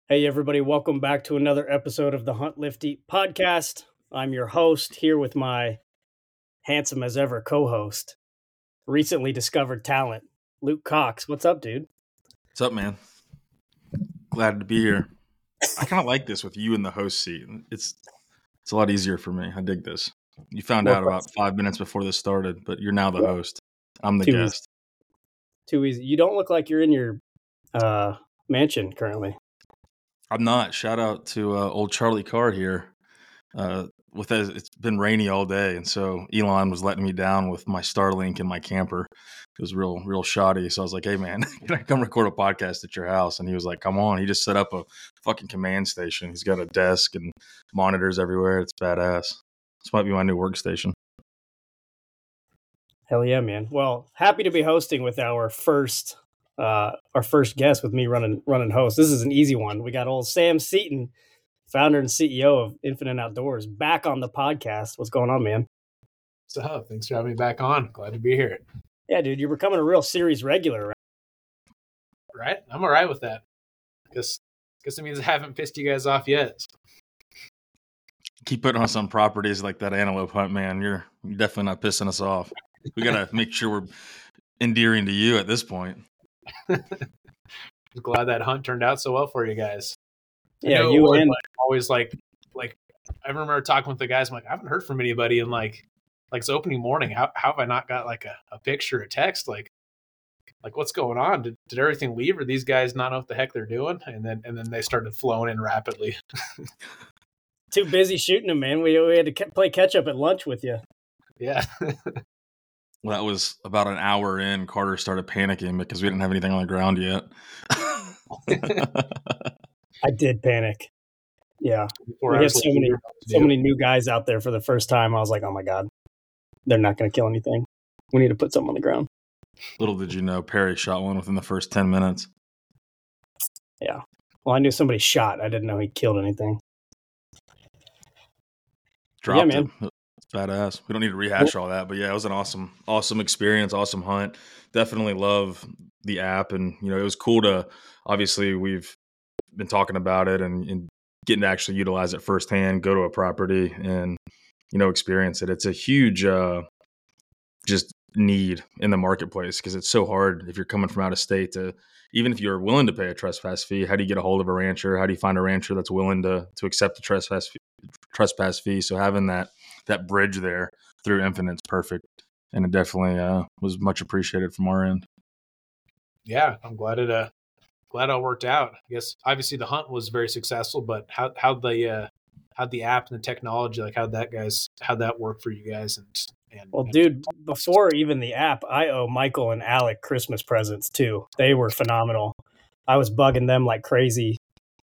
Hey, everybody, welcome back to another episode of the Hunt Lift Eat podcast. I'm your host here with my handsome as ever co host, recently discovered talent, Luke Cox. What's up, dude? What's up, man? Glad to be here. I kind of like this with you in the host seat. It's a lot easier for me. I dig this. You found out about 5 minutes before this started, but you're now the host. I'm the guest. Too easy. You don't look like you're in your mansion currently. I'm not. Shout out to old Charlie Card here. It's been rainy all day, and so Elon was letting me down with my Starlink and my camper. It was real shoddy. So I was like, "Hey, man, can I come record a podcast at your house?" And he was like, "Come on." He just set up a fucking command station. He's got a desk and monitors everywhere. It's badass. This might be my new workstation. Hell yeah, man. Well, happy to be hosting with our first guest with me running host. This is an easy one. We got old Sam Seaton, founder and CEO of Infinite Outdoors, back on the podcast. What's going on, man? What's up? Thanks for having me back on. Glad to be here. Yeah, dude, you're becoming a real series regular, right? I'm all right with that. Guess it means I haven't pissed you guys off yet. Keep putting us on properties like that antelope hunt, man. You're definitely not pissing us off. We gotta make sure we're endearing to you at this point. I'm glad that hunt turned out so well for you guys. Yeah, you and always like I remember talking with the guys. I'm like, I haven't heard from anybody in like it's opening morning. How have I not got like a picture, a text? Like what's going on? Did everything leave, or these guys not know what the heck they're doing? And then they started flowing in rapidly. Too busy shooting them, man. We had to play catch up at lunch with you. Yeah. Well, that was about an hour in. Carter started panicking because we didn't have anything on the ground yet. I did panic. Yeah. We had so many new guys out there for the first time. I was like, oh my God, they're not going to kill anything. We need to put something on the ground. Little did you know, Perry shot one within the first 10 minutes. Yeah. Well, I knew somebody shot. I didn't know he killed anything. Dropped it. It's badass. We don't need to rehash all that, but yeah, it was an awesome experience, awesome hunt. Definitely love the app, and it was cool to. Obviously, we've been talking about it and getting to actually utilize it firsthand. Go to a property and experience it. It's a huge just need in the marketplace because it's so hard if you're coming from out of state to. Even if you're willing to pay a trespass fee, how do you get a hold of a rancher? How do you find a rancher that's willing to accept the trespass fee? So having that bridge there through Infinite's perfect, and it definitely was much appreciated from our end. Yeah, I'm glad it all worked out. I guess obviously the hunt was very successful, but how'd the app and the technology, like how'd that work for you guys? Well, dude, before even the app, I owe Michael and Alec Christmas presents too. They were phenomenal. I was bugging them like crazy,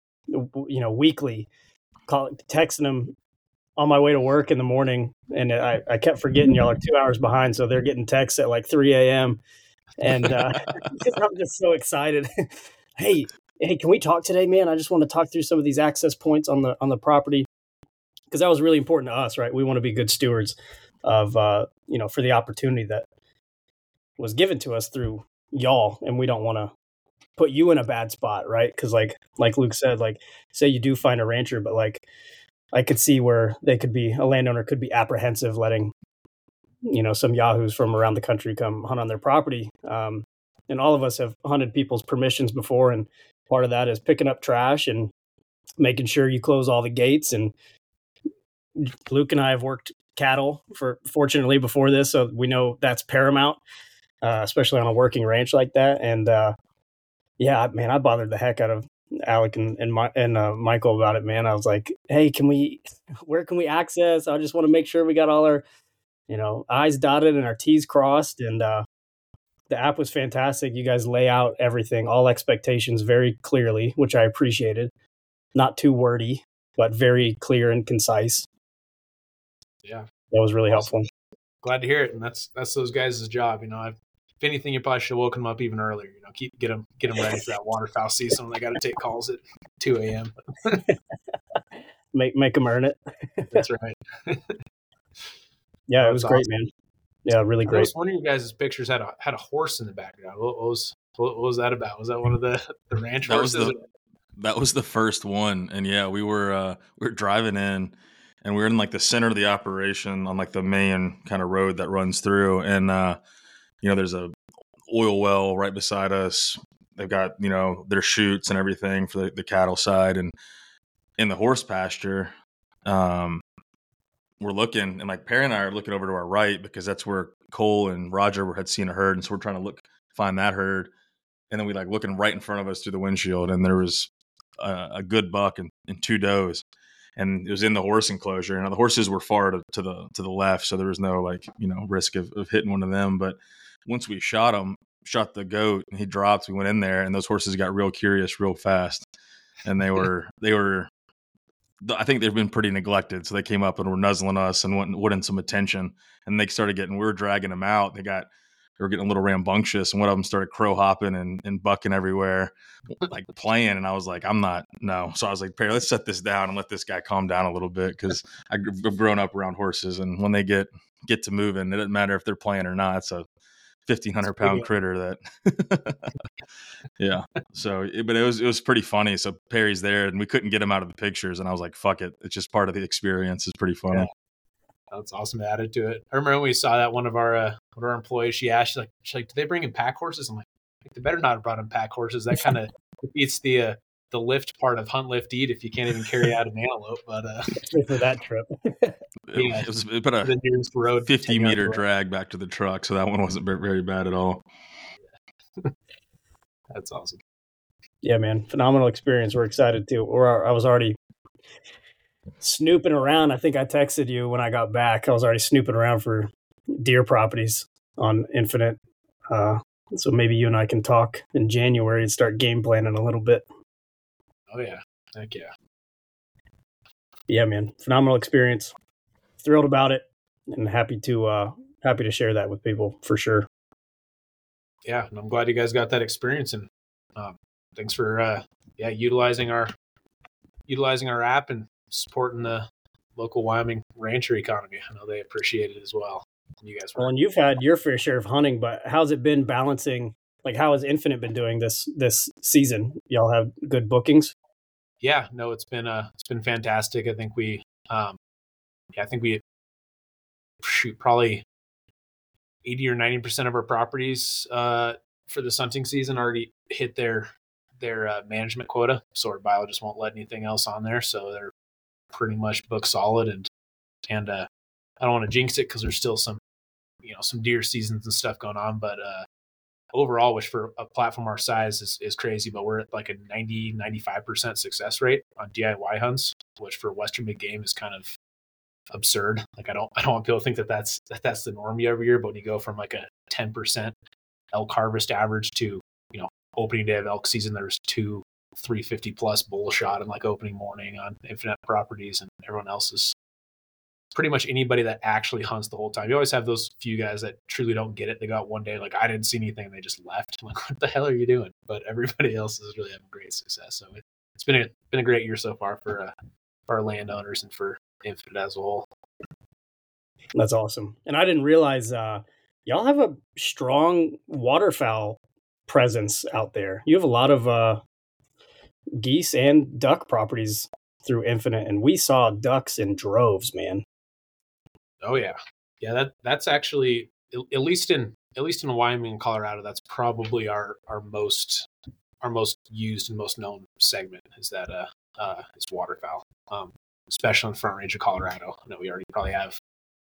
weekly, texting them on my way to work in the morning. And I kept forgetting y'all are 2 hours behind. So they're getting texts at like 3 a.m. And I'm just so excited. Hey, can we talk today, man? I just want to talk through some of these access points on the property. Because that was really important to us, right? We want to be good stewards of, for the opportunity that was given to us through y'all. And we don't want to put you in a bad spot, right? Because like Luke said, like, say you do find a rancher, but like, I could see where a landowner could be apprehensive letting, some yahoos from around the country come hunt on their property. And all of us have hunted people's permissions before. And part of that is picking up trash and making sure you close all the gates. And Luke and I have worked cattle fortunately before this, so we know that's paramount, especially on a working ranch like that. And yeah, man, I bothered the heck out of Alec and Michael about it, man. I was like, hey, where can we access? I just want to make sure we got all our, I's dotted and our T's crossed. And the app was fantastic. You guys lay out everything, all expectations very clearly, which I appreciated. Not too wordy, but very clear and concise. Yeah, that was really helpful. Glad to hear it, and that's those guys' job. If anything, you probably should have woken them up even earlier. Get them ready for that waterfowl season when they got to take calls at 2 a.m. make them earn it. That's right. Yeah, it was great, man. Yeah, really great. One of you guys' pictures had a horse in the background. What was that about? Was that one of the ranch horses? That was the first one, and yeah, we were driving in, and we were in like the center of the operation on like the main kind of road that runs through, and there's a oil well right beside us. They've got their chutes and everything for the cattle side, and in the horse pasture, we're looking, and like Perry and I are looking over to our right because that's where Cole and Roger had seen a herd, and so we're trying to find that herd, and then we like looking right in front of us through the windshield, and there was a good buck and two does, and it was in the horse enclosure. And the horses were far to the left, so there was no risk of hitting one of them. But once we shot the goat, and he dropped, we went in there, and those horses got real curious real fast, and they were I think they've been pretty neglected, so they came up and were nuzzling us and wanting some attention, and they started we were dragging them out. They were getting a little rambunctious, and one of them started crow hopping and bucking everywhere, like playing. And I was like, So I was like, Perry, let's set this down and let this guy calm down a little bit, because I've grown up around horses, and when they get to moving, it doesn't matter if they're playing or not. It's a 1,500-pound critter that, yeah. So, but it was pretty funny. So Perry's there, and we couldn't get him out of the pictures, and I was like, fuck it, it's just part of the experience. It's pretty funny. Yeah. That's awesome added to it. I remember when we saw that one of our employees, she asked, she's like, did they bring in pack horses? I'm like, they better not have brought in pack horses. That kind of defeats the lift part of hunt, lift, eat if you can't even carry out an antelope. But for that trip, it was about a 50-meter drag back to the truck, so that one wasn't very bad at all. That's awesome. Yeah, man, phenomenal experience. We're excited too. I was already snooping around. I think I texted you when I got back. I was already snooping around for deer properties on Infinite. So maybe you and I can talk in January and start game planning a little bit. Oh yeah. Heck yeah. Yeah, man. Phenomenal experience. Thrilled about it, and happy to share that with people for sure. Yeah, and I'm glad you guys got that experience, and thanks for utilizing our app and supporting the local Wyoming rancher economy. I know they appreciate it as well. You guys and you've had your fair share of hunting, but how's it been balancing? Like, how has Infinite been doing this season? Y'all have good bookings? Yeah, no, it's been fantastic. I think we shoot probably 80 or 90% of our properties for this hunting season already hit their management quota. So our biologist won't let anything else on there, so they're pretty much booked solid. And I don't want to jinx it because there's still some deer seasons and stuff going on, but overall, which for a platform our size is crazy, but we're at like a 90-95% success rate on DIY hunts, which for Western big game is kind of absurd. Like I don't want people to think that's the norm every year, but when you go from like a 10% elk harvest average to opening day of elk season, there's 2 350 plus bull shot in like opening morning on Infinite properties, and everyone else is pretty much anybody that actually hunts the whole time. You always have those few guys that truly don't get it. They got one day like, I didn't see anything, and they just left. I'm like, what the hell are you doing? But everybody else is really having great success. So it's been a great year so far for our landowners and for Infinite as a whole. That's awesome. And I didn't realize y'all have a strong waterfowl presence out there. You have a lot of geese and duck properties through Infinite, and we saw ducks in droves, man. Oh yeah. That's actually at least in Wyoming and Colorado, that's probably our most used and most known segment is that is waterfowl. Especially on Front Range of Colorado. I know we already probably have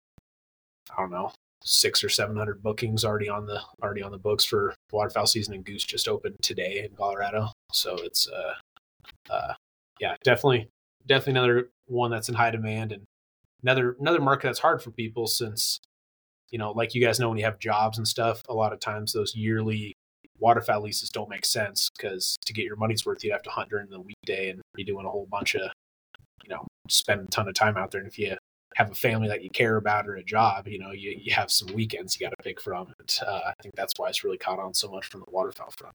600 or 700 bookings already on the books for waterfowl season, and goose just opened today in Colorado. So it's definitely another one that's in high demand, and another market that's hard for people since like you guys know, when you have jobs and stuff, a lot of times those yearly waterfowl leases don't make sense, because to get your money's worth you have to hunt during the weekday and be doing a whole bunch of spend a ton of time out there. And if you have a family that you care about or a job, you have some weekends you got to pick from. And I think that's why it's really caught on so much from the waterfowl front.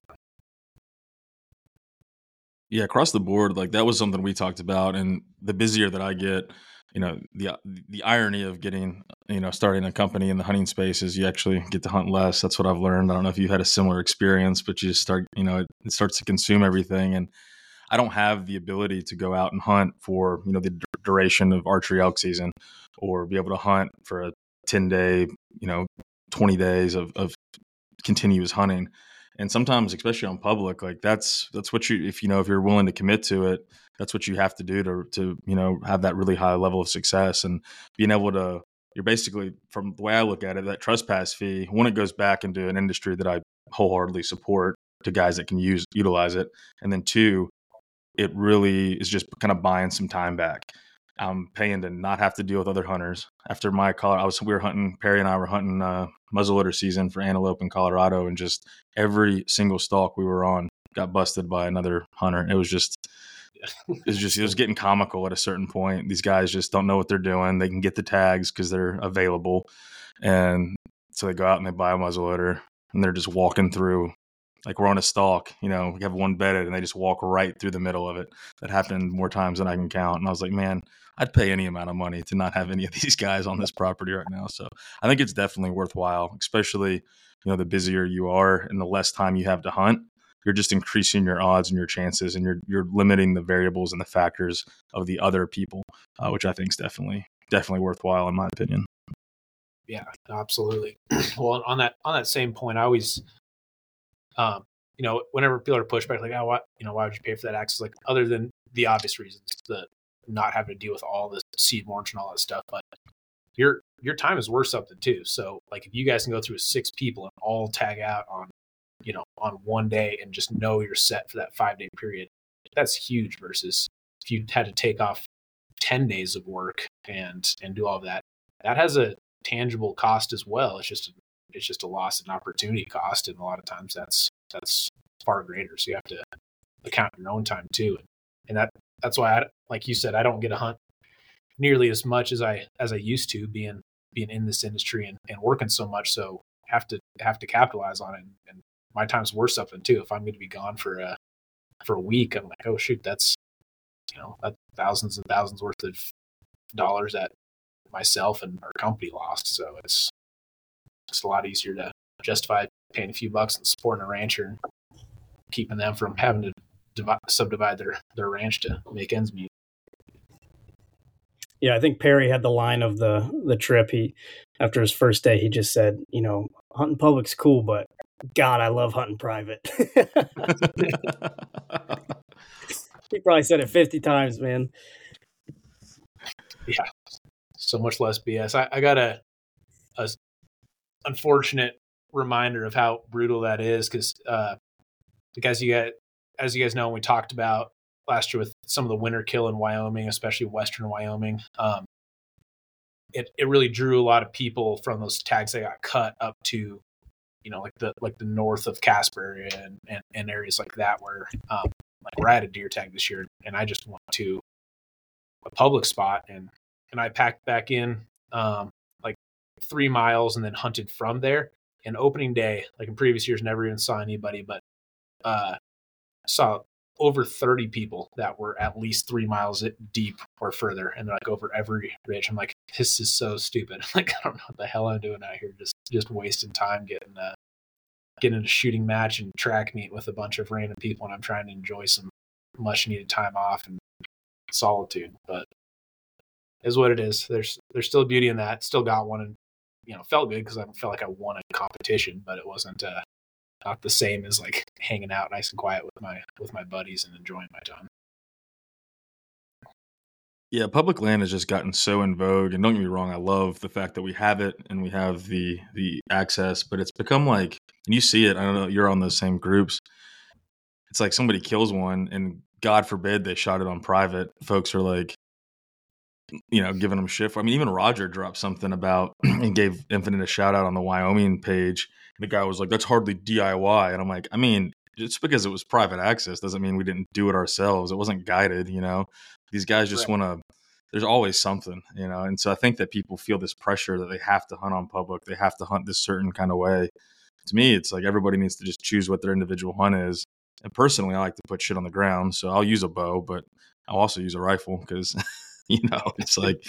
Yeah, across the board, like that was something we talked about. And the busier that I get, the irony of getting, starting a company in the hunting space is you actually get to hunt less. That's what I've learned. I don't know if you had a similar experience, but you just start, it starts to consume everything. And I don't have the ability to go out and hunt for, the duration of archery elk season, or be able to hunt for a 10-day, 20 days of continuous hunting. And sometimes, especially on public, like that's what you, if you're willing to commit to it, that's what you have to do to have that really high level of success. And being able to, you're basically, from the way I look at it, that trespass fee, when it goes back into an industry that I wholeheartedly support, to guys that can utilize it. And then two, it really is just kind of buying some time back. I'm paying to not have to deal with other hunters. After my we were hunting, Perry and I were hunting muzzleloader season for antelope in Colorado, and just every single stalk we were on got busted by another hunter. It was getting comical at a certain point. These guys just don't know what they're doing. They can get the tags because they're available. And so they go out and they buy a muzzleloader, and they're just walking through. Like, we're on a stalk, we have one bedded, and they just walk right through the middle of it. That happened more times than I can count. And I was like, man, I'd pay any amount of money to not have any of these guys on this property right now. So I think it's definitely worthwhile, especially, the busier you are and the less time you have to hunt. You're just increasing your odds and your chances, and you're limiting the variables and the factors of the other people, which I think is definitely worthwhile in my opinion. Yeah, absolutely. Well, on that same point, I always, whenever people are pushed back, like, oh, why would you pay for that access? Like, other than the obvious reasons, the not having to deal with all the seed warrants and all that stuff, but your time is worth something too. So, like, if you guys can go through 6 people and all tag out on one day and just know you're set for that 5-day period, that's huge. Versus if you had to take off 10 days of work and do all of that, that has a tangible cost as well. It's just a loss and opportunity cost, and a lot of times that's far greater. So you have to account your own time too, and that's why, like you said, I don't get to hunt nearly as much as I used to, being in this industry and working so much. So have to capitalize on it, and my time's worth something too. If I'm going to be gone for a week, I'm like, oh shoot, that's thousands and thousands worth of dollars that myself and our company lost. So it's a lot easier to justify paying a few bucks and supporting a rancher and keeping them from having to subdivide their ranch to make ends meet. Yeah, I think Perry had the line of the trip. He, after his first day, he just said, hunting public's cool, but God, I love hunting private. He probably said it 50 times, man. Yeah, so much less BS. I got a unfortunate reminder of how brutal that is, because as you guys know, we talked about last year with some of the winter kill in Wyoming, especially Western Wyoming. It really drew a lot of people from those tags that got cut up to, like the north of Casper and areas like that, where we're at a deer tag this year, and I just went to a public spot and I packed back in 3 miles and then hunted from there. And opening day, like in previous years, never even saw anybody, but saw over 30 people that were at least 3 miles deep or further, and they're like over every ridge. I'm like, this is so stupid. Like, I don't know what the hell I'm doing out here, just wasting time getting a shooting match and track meet with a bunch of random people, and I'm trying to enjoy some much needed time off and solitude. But it is what it is. There's still beauty in that. Still got one, and felt good because I felt like I won a competition, but it wasn't not the same as like hanging out nice and quiet with my buddies and enjoying my time. Yeah, public land has just gotten so in vogue, and don't get me wrong, I love the fact that we have it and we have the access, but it's become like, and you see it, I don't know, you're on those same groups. It's like somebody kills one, and God forbid they shot it on private. Folks are like, giving them shit. I mean, even Roger dropped something about and gave Infinite a shout out on the Wyoming page. The guy was like, that's hardly DIY. And I'm like, I mean, just because it was private access doesn't mean we didn't do it ourselves. It wasn't guided, These guys just want to, there's always something, And so I think that people feel this pressure that they have to hunt on public. They have to hunt this certain kind of way. To me, it's like everybody needs to just choose what their individual hunt is. And personally, I like to put shit on the ground. So I'll use a bow, but I'll also use a rifle because, it's like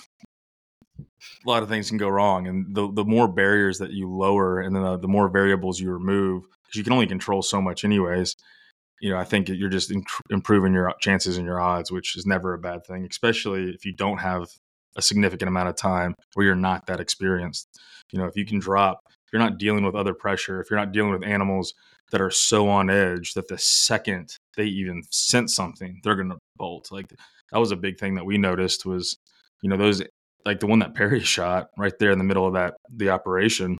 a lot of things can go wrong. And the more barriers that you lower and then the more variables you remove, because you can only control so much anyways, I think you're just improving your chances and your odds, which is never a bad thing, especially if you don't have a significant amount of time where you're not that experienced. If you can drop, if you're not dealing with other pressure, if you're not dealing with animals that are so on edge that the second they even sense something, they're going to bolt. Like that was a big thing that we noticed was, those, like the one that Perry shot right there in the middle of the operation.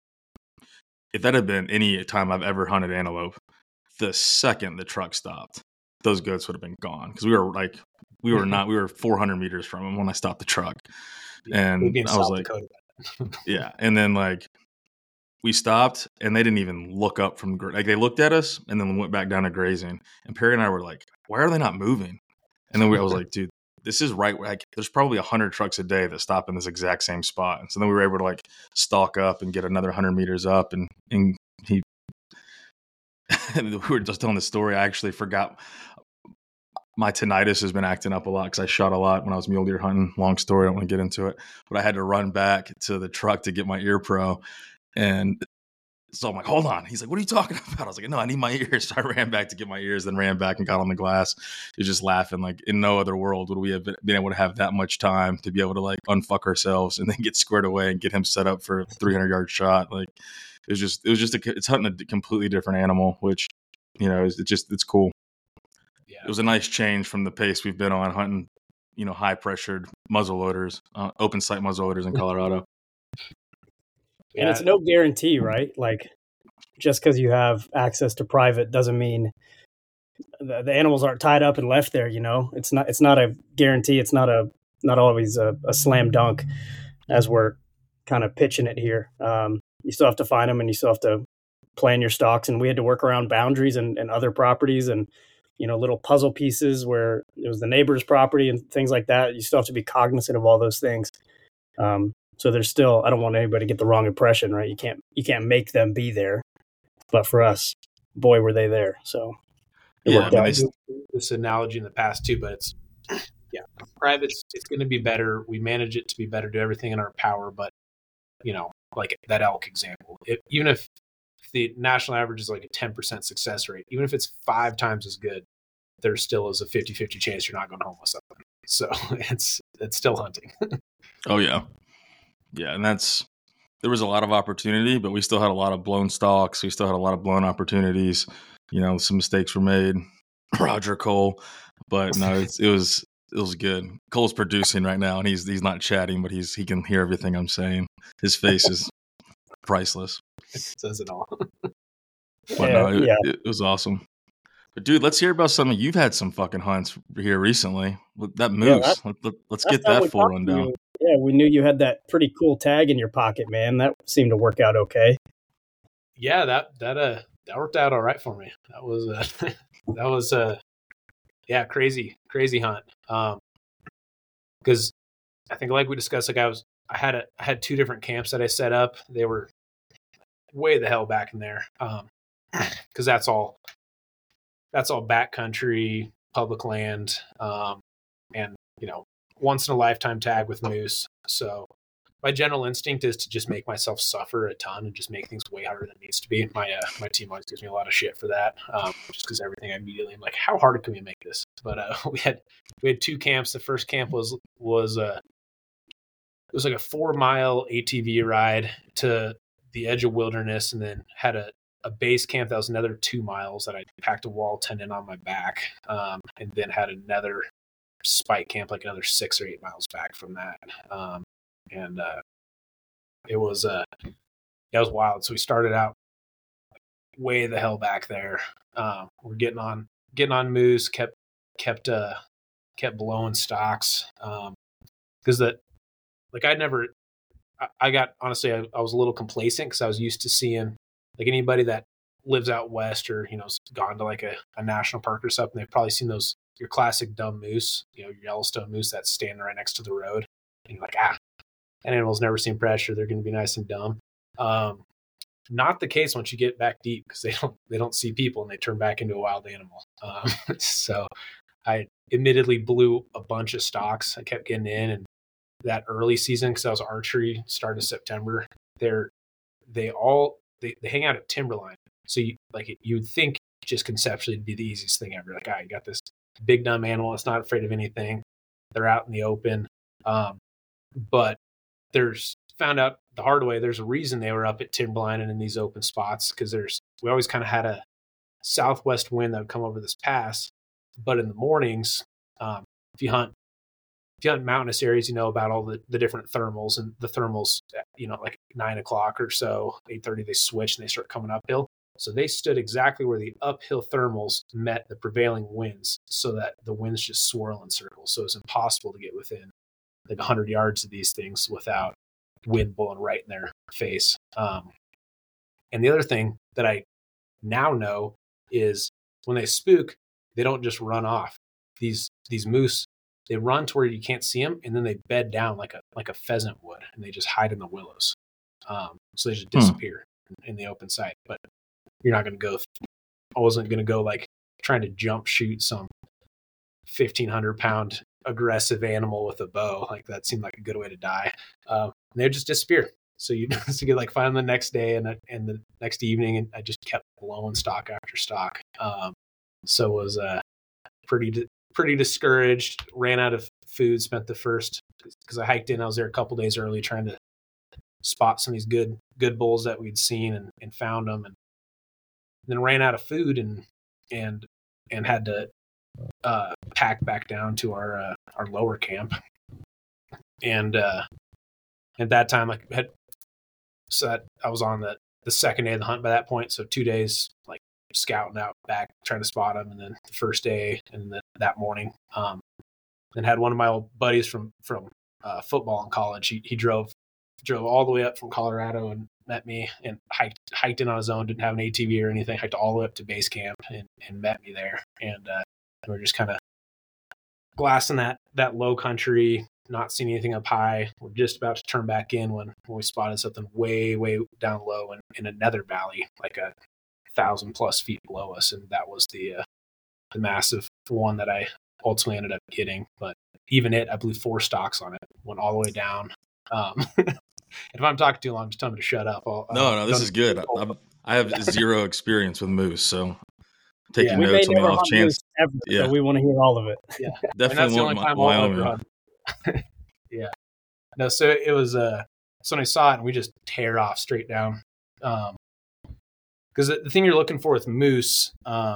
If that had been any time I've ever hunted antelope, the second the truck stopped, those goats would have been gone because we were 400 meters from them when I stopped the truck. And I was like, yeah. And then like we stopped and they didn't even look up from, like they looked at us and then went back down to grazing. And Perry and I were like, why are they not moving? And then I was like, dude, this is right. Like there's probably 100 trucks a day that stop in this exact same spot. And so then we were able to like stalk up and get another 100 meters up and he, we were just telling the story. I actually forgot my tinnitus has been acting up a lot because I shot a lot when I was mule deer hunting. Long story. I don't want to get into it, but I had to run back to the truck to get my ear pro. And so I'm like, hold on. He's like, what are you talking about? I was like, no, I need my ears. So I ran back to get my ears, then ran back and got on the glass. He was just laughing. Like in no other world would we have been able to have that much time to be able to like unfuck ourselves and then get squared away and get him set up for a 300-yard shot. Like it's hunting a completely different animal, which, it's cool. Yeah. It was a nice change from the pace we've been on hunting, high pressured muzzle loaders, open sight muzzle loaders in Colorado. And it's no guarantee, right? Like just because you have access to private doesn't mean the animals aren't tied up and left there. It's not a guarantee. It's not always a slam dunk as we're kind of pitching it here. You still have to find them and you still have to plan your stalks. And we had to work around boundaries and other properties and, little puzzle pieces where it was the neighbor's property and things like that. You still have to be cognizant of all those things. So there's still, I don't want anybody to get the wrong impression, right? You can't make them be there, but for us, boy, were they there. So it worked out. This analogy in the past too, but it's, privates, it's going to be better. We manage it to be better, do everything in our power. But, like that elk example, even if the national average is like a 10% success rate, even if it's 5 times as good, there still is a 50-50 chance you're not going home with something. So it's still hunting. Oh yeah. Yeah. And there was a lot of opportunity, but we still had a lot of blown stalks. We still had a lot of blown opportunities. Some mistakes were made. Roger Cole, but no, it was good. Cole's producing right now and he's not chatting, but he can hear everything I'm saying. His face is priceless. It says it all. But it was awesome. But dude, let's hear about something. You've had some fucking hunts here recently. That moose. Let's get that full rundown. Yeah, we knew you had that pretty cool tag in your pocket, man. That seemed to work out okay. Yeah, that worked out all right for me. That was crazy hunt. Because I think like we discussed, like I had 2 different camps that I set up. They were way the hell back in there. Because that's all backcountry, public land, and once in a lifetime tag with moose. So my general instinct is to just make myself suffer a ton and just make things way harder than it needs to be. My team always gives me a lot of shit for that, just because everything I immediately am like, how hard can we make this? But we had 2 camps. The first camp was it was like a 4-mile ATV ride to the edge of wilderness, and then had a base camp that was another 2 miles that I packed a wall tendon on my back, and then had another spike camp like another 6 or 8 miles back from that. It was wild. So we started out way the hell back there. We're getting on moose, kept blowing stocks. Cause I got, honestly, I was a little complacent because I was used to seeing like anybody that lives out west or, gone to like a national park or something. They've probably seen your classic dumb moose, your Yellowstone moose that's standing right next to the road. And you're like, that animal's never seen pressure. They're going to be nice and dumb. Not the case once you get back deep because they don't see people and they turn back into a wild animal. So I admittedly blew a bunch of stocks. I kept getting in, and that early season, because I was archery, start of September, they hang out at timberline. So you'd think just conceptually it'd be the easiest thing ever. Like, you got this big dumb animal that's not afraid of anything. They're out in the open. But found out the hard way, there's a reason they were up at timberline and in these open spots, because we always kind of had a southwest wind that would come over this pass. But in the mornings, if you hunt mountainous areas, you know about all the different thermals, and the thermals, like 9 o'clock or so, 8:30, they switch and they start coming uphill. So they stood exactly where the uphill thermals met the prevailing winds, so that the winds just swirl in circles. So it's impossible to get within like 100 yards of these things without wind blowing right in their face. And the other thing that I now know is when they spook, they don't just run off. These moose, they run to where you can't see them, and then they bed down like a pheasant would, and they just hide in the willows. So they just disappear in the open sight. But you're not going to go. I wasn't going to go like trying to jump shoot some 1,500-pound aggressive animal with a bow. Like, that seemed like a good way to die. And they just disappear. So you get like find them the next day and the next evening, and I just kept blowing stock after stock. So it was pretty discouraged. Ran out of food. Spent the first, because I hiked in. I was there a couple days early trying to spot some of these good bulls that we'd seen and found them, and then ran out of food and had to pack back down to our lower camp. And at that time, I was on the second day of the hunt by that point. So 2 days, like scouting out back, trying to spot them. And then the first day and that morning, and had one of my old buddies from football in college. He drove all the way up from Colorado and met me, and hiked in on his own, didn't have an ATV or anything, hiked all the way up to base camp and met me there. And we were just kind of glassing that low country, not seeing anything up high. We're just about to turn back in when we spotted something way, way down low in another valley, like 1,000+ feet below us. And that was the massive one that I ultimately ended up getting. But even I blew 4 stocks on it, went all the way down. If I'm talking too long, just tell me to shut up. No, this is good. I have zero experience with moose, so taking we notes may on the never off hunt chance. moose ever, so we want to hear all of it. Yeah, Definitely and that's the only want time I'll ever Wyoming. hunt. Yeah, no. So it was. So when I saw it, and we just tear off straight down. Because the thing you're looking for with moose,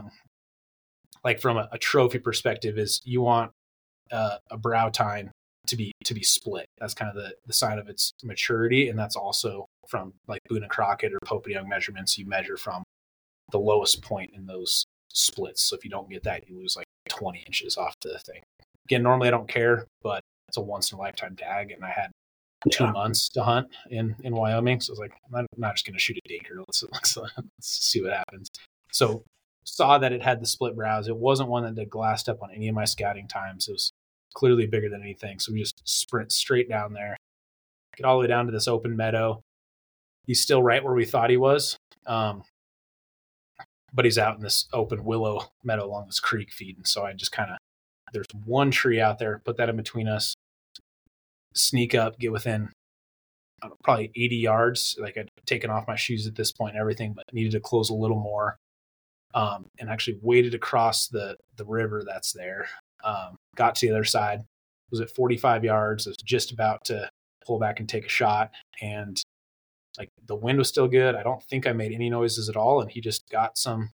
like from a trophy perspective, is you want a brow tine to be split. That's kind of the sign of its maturity, and that's also from like Boone and Crockett or Pope and Young measurements. You measure from the lowest point in those splits. So if you don't get that, you lose like 20 inches off the thing. Again, normally I don't care, but it's a once in a lifetime tag, and I had 2 months to hunt in Wyoming, so I was like, I'm not just going to shoot a dinker. Let's see what happens. So saw that it had the split brows. It wasn't one that had glassed up on any of my scouting times. It was clearly bigger than anything. So we just sprint straight down there, get all the way down to this open meadow. He's still right where we thought he was. But he's out in this open willow meadow along this creek feeding. So I just there's one tree out there, put that in between us, sneak up, get within probably 80 yards. Like, I'd taken off my shoes at this point and everything, but needed to close a little more. And actually waded across the river that's there. Got to the other side, was at 45 yards. I was just about to pull back and take a shot, and like the wind was still good. I don't think I made any noises at all, and he just got some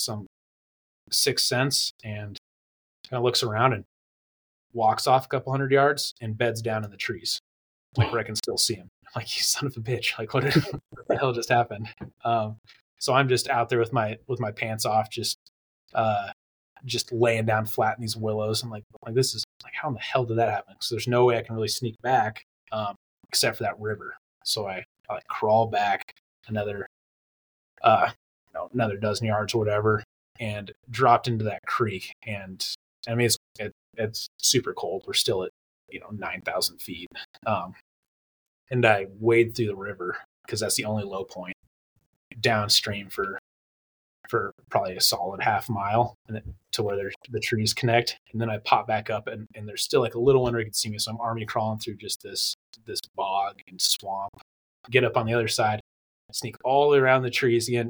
sixth sense and kind of looks around and walks off a couple 100 yards and beds down in the trees, like where I can still see him. I'm like, you son of a bitch! Like, what the hell just happened? So I'm just out there with my pants off, just laying down flat in these willows. I'm like this is like, how in the hell did that happen? So there's no way I can really sneak back, except for that river. So I like crawl back another dozen yards or whatever, and dropped into that creek. And I mean, it's super cold. We're still at 9,000 feet, and I wade through the river because that's the only low point, downstream for probably a solid half mile to where the trees connect. And then I pop back up, and there's still like a little one where you can see me. So I'm army crawling through just this bog and swamp, get up on the other side, sneak all the way around the trees again.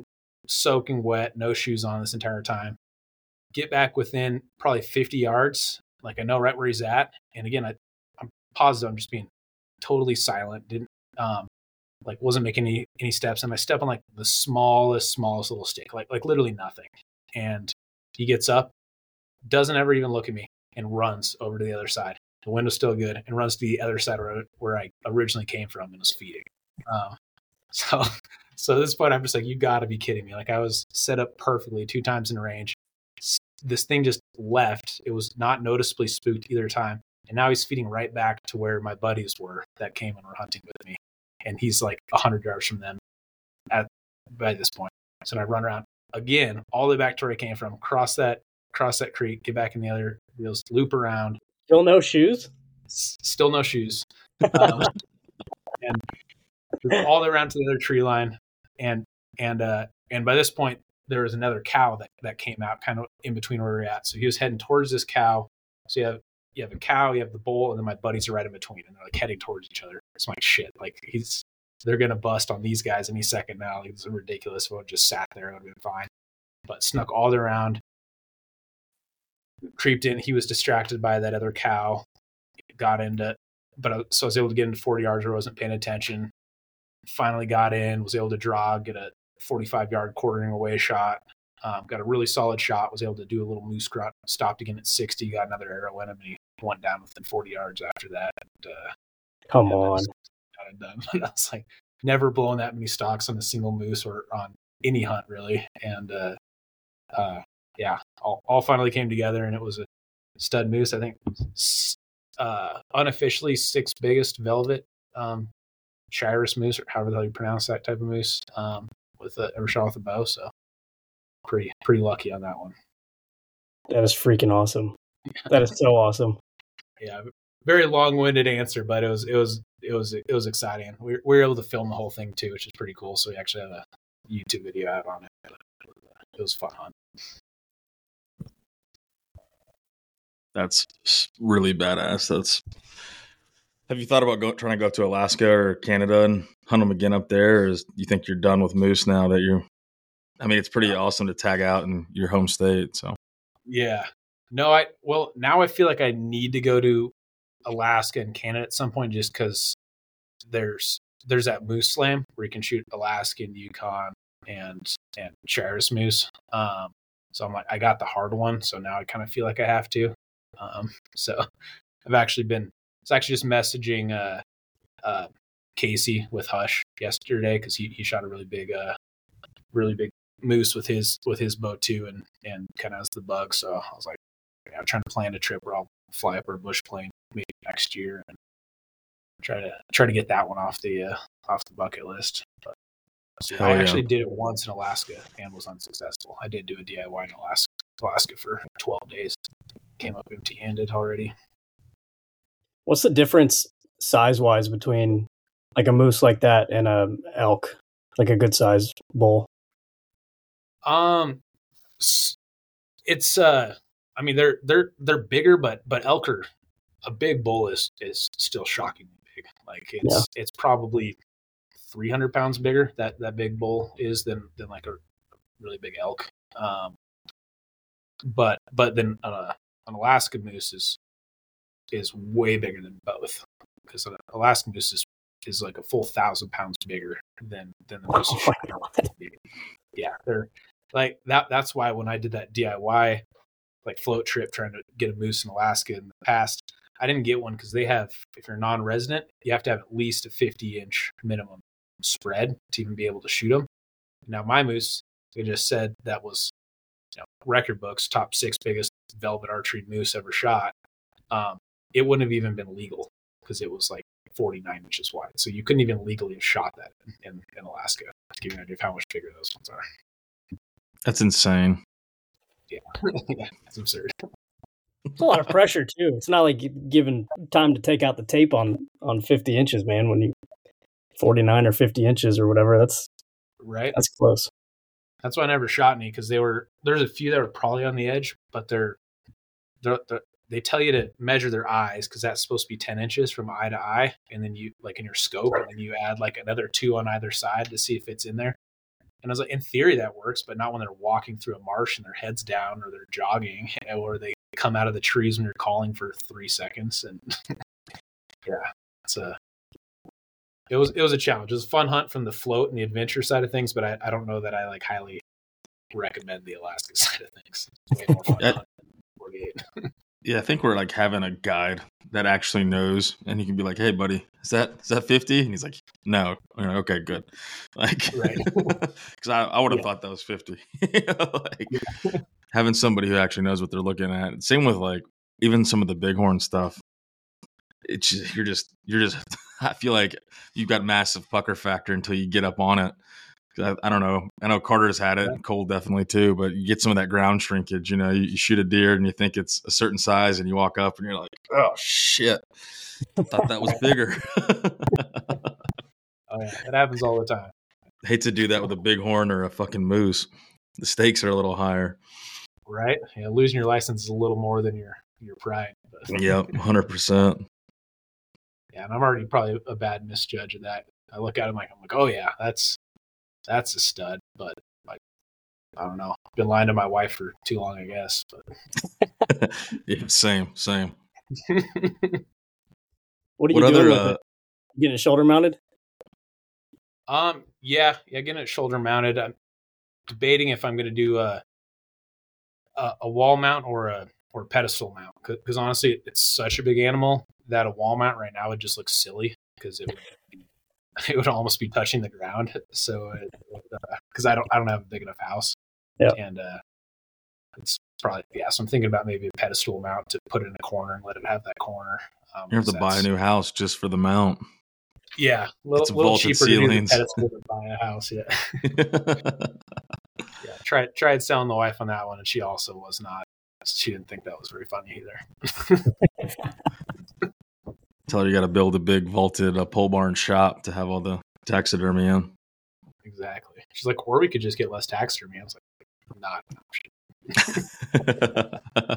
soaking wet, no shoes on this entire time. Get back within probably 50 yards. Like, I know right where he's at. And again, I'm positive I'm just being totally silent. Didn't, wasn't making any steps. And I step on like the smallest little stick, like literally nothing. And he gets up, doesn't ever even look at me, and runs over to the other side. The window's still good, and runs to the other side where I originally came from and was feeding. So at this point, I'm just like, you got to be kidding me. Like, I was set up perfectly 2 times in range. This thing just left. It was not noticeably spooked either time. And now he's feeding right back to where my buddies were that came and were hunting with me. And he's like 100 yards from them by this point. So I run around again, all the way back to where I came from, cross that creek, get back in the other wheels, loop around. Still no shoes? Still no shoes. And all the way around to the other tree line. And by this point, there was another cow that came out kind of in between where we were at. So he was heading towards this cow. So you have a cow, you have the bull, and then my buddies are right in between, and they're like heading towards each other. It's like, shit, like they're going to bust on these guys any second now. Like, it's ridiculous. If I would just sat there, it would have been fine. But snuck all the way around, creeped in. He was distracted by that other cow, got into, so I was able to get into 40 yards where I wasn't paying attention. Finally got in, was able to draw, get a 45-yard quartering away shot. Got a really solid shot, was able to do a little moose grunt, stopped again at 60, got another arrow in him, and he went down within 40 yards after that. And, come on. Got it done. But I was like, never blowing that many stalks on a single moose or on any hunt, really. And all finally came together, and it was a stud moose. I think unofficially 6th biggest velvet Shiras moose, or however the hell you pronounce that type of moose, ever shot with a bow. So pretty lucky on that one. That is freaking awesome. That is so awesome. Yeah, very long-winded answer, but it was exciting. We were able to film the whole thing too, which is pretty cool. So we actually have a YouTube video out on it. It was a fun hunt. That's really badass. Have you thought about trying to go to Alaska or Canada and hunt them again up there? Or you think you're done with moose now that it's pretty awesome to tag out in your home state. So yeah, no, now I feel like I need to go to Alaska and Canada at some point, just because there's that moose slam where you can shoot Alaskan, Yukon, and Shiras moose. So I'm like, I got the hard one, so now I kind of feel like I have to. So I've actually been. It's actually just messaging Casey with Hush yesterday, because he shot a really big moose with his bow too, and kind of has the bug. So I was like, I'm trying to plan a trip where I'll fly up our bush plane maybe next year and try to get that one off the bucket list. But I actually did it once in Alaska and was unsuccessful. I did do a DIY in Alaska for 12 days. Came up empty-handed already. What's the difference size-wise between like a moose like that and a elk, like a good size bull? It's they're bigger, but elk are, a big bull is still shockingly big. Like it's probably 300 pounds bigger that big bull is than like a really big elk. But then an Alaska moose is way bigger than both, because an Alaskan moose is like a full 1,000 pounds bigger than the moose. Yeah, they're like that. That's why when I did that DIY like float trip trying to get a moose in Alaska in the past, I didn't get one because they have, if you're non-resident, you have to have at least a 50-inch minimum spread to even be able to shoot them. Now my moose, they just said that was, record books, top 6 biggest velvet archery moose ever shot. It wouldn't have even been legal because it was like 49 inches wide. So you couldn't even legally have shot that in Alaska, to give you an idea of how much bigger those ones are. That's insane. Yeah. Yeah, it's absurd. It's a lot of pressure too. It's not like given time to take out the tape on 50 inches, man. When you 49 or 50 inches or whatever, that's right. That's close. That's why I never shot any, because there's a few that were probably on the edge, but they tell you to measure their eyes, because that's supposed to be 10 inches from eye to eye, and then you, like in your scope, and then you add like another 2 on either side to see if it's in there. And I was like, in theory that works, but not when they're walking through a marsh and their head's down, or they're jogging, or they come out of the trees when you're calling for 3 seconds. And yeah, it was a challenge. It was a fun hunt from the float and the adventure side of things, but I don't know that I like highly recommend the Alaska side of things. It's way more fun hunt than 48. Yeah, I think we're like having a guide that actually knows, and he can be like, "Hey, buddy, is that 50?" And he's like, "No." I'm like, okay, good. Like, Right. because I would have thought that was 50. Like, having somebody who actually knows what they're looking at. Same with like even some of the bighorn stuff. It's just, you're just. I feel like you've got massive pucker factor until you get up on it. I don't know. I know Carter's had it, and Cole definitely too. But you get some of that ground shrinkage. You know, you shoot a deer and you think it's a certain size, and you walk up and you're like, "Oh shit, I thought that was bigger." Oh yeah, it happens all the time. Hate to do that with a bighorn or a fucking moose. The stakes are a little higher. Right? Yeah, losing your license is a little more than your pride. But, Yep, 100%. yeah, and I'm already probably a bad misjudge of that. I look at him like I'm like, oh yeah, that's a stud. But like, I don't know. Been lying to my wife for too long, I guess. But Yeah, same. What are you doing with it? Getting it shoulder mounted? Yeah, getting it shoulder mounted. I'm debating if I'm going to do a wall mount or a pedestal mount, because honestly, it's such a big animal that a wall mount right now would just look silly, because it would almost be touching the ground. So, because I don't have a big enough house, and it's probably so I'm thinking about maybe a pedestal mount to put it in a corner and let it have that corner. You have to buy a new house just for the mount. Yeah, a little cheaper ceilings. To do the pedestal than buying a house. Yeah, tried selling the wife on that one, and she also was not. She didn't think that was very funny either. Tell her you got to build a big vaulted pole barn shop to have all the taxidermy in. Exactly. She's like, or we could just get less taxidermy. I was like, not an option.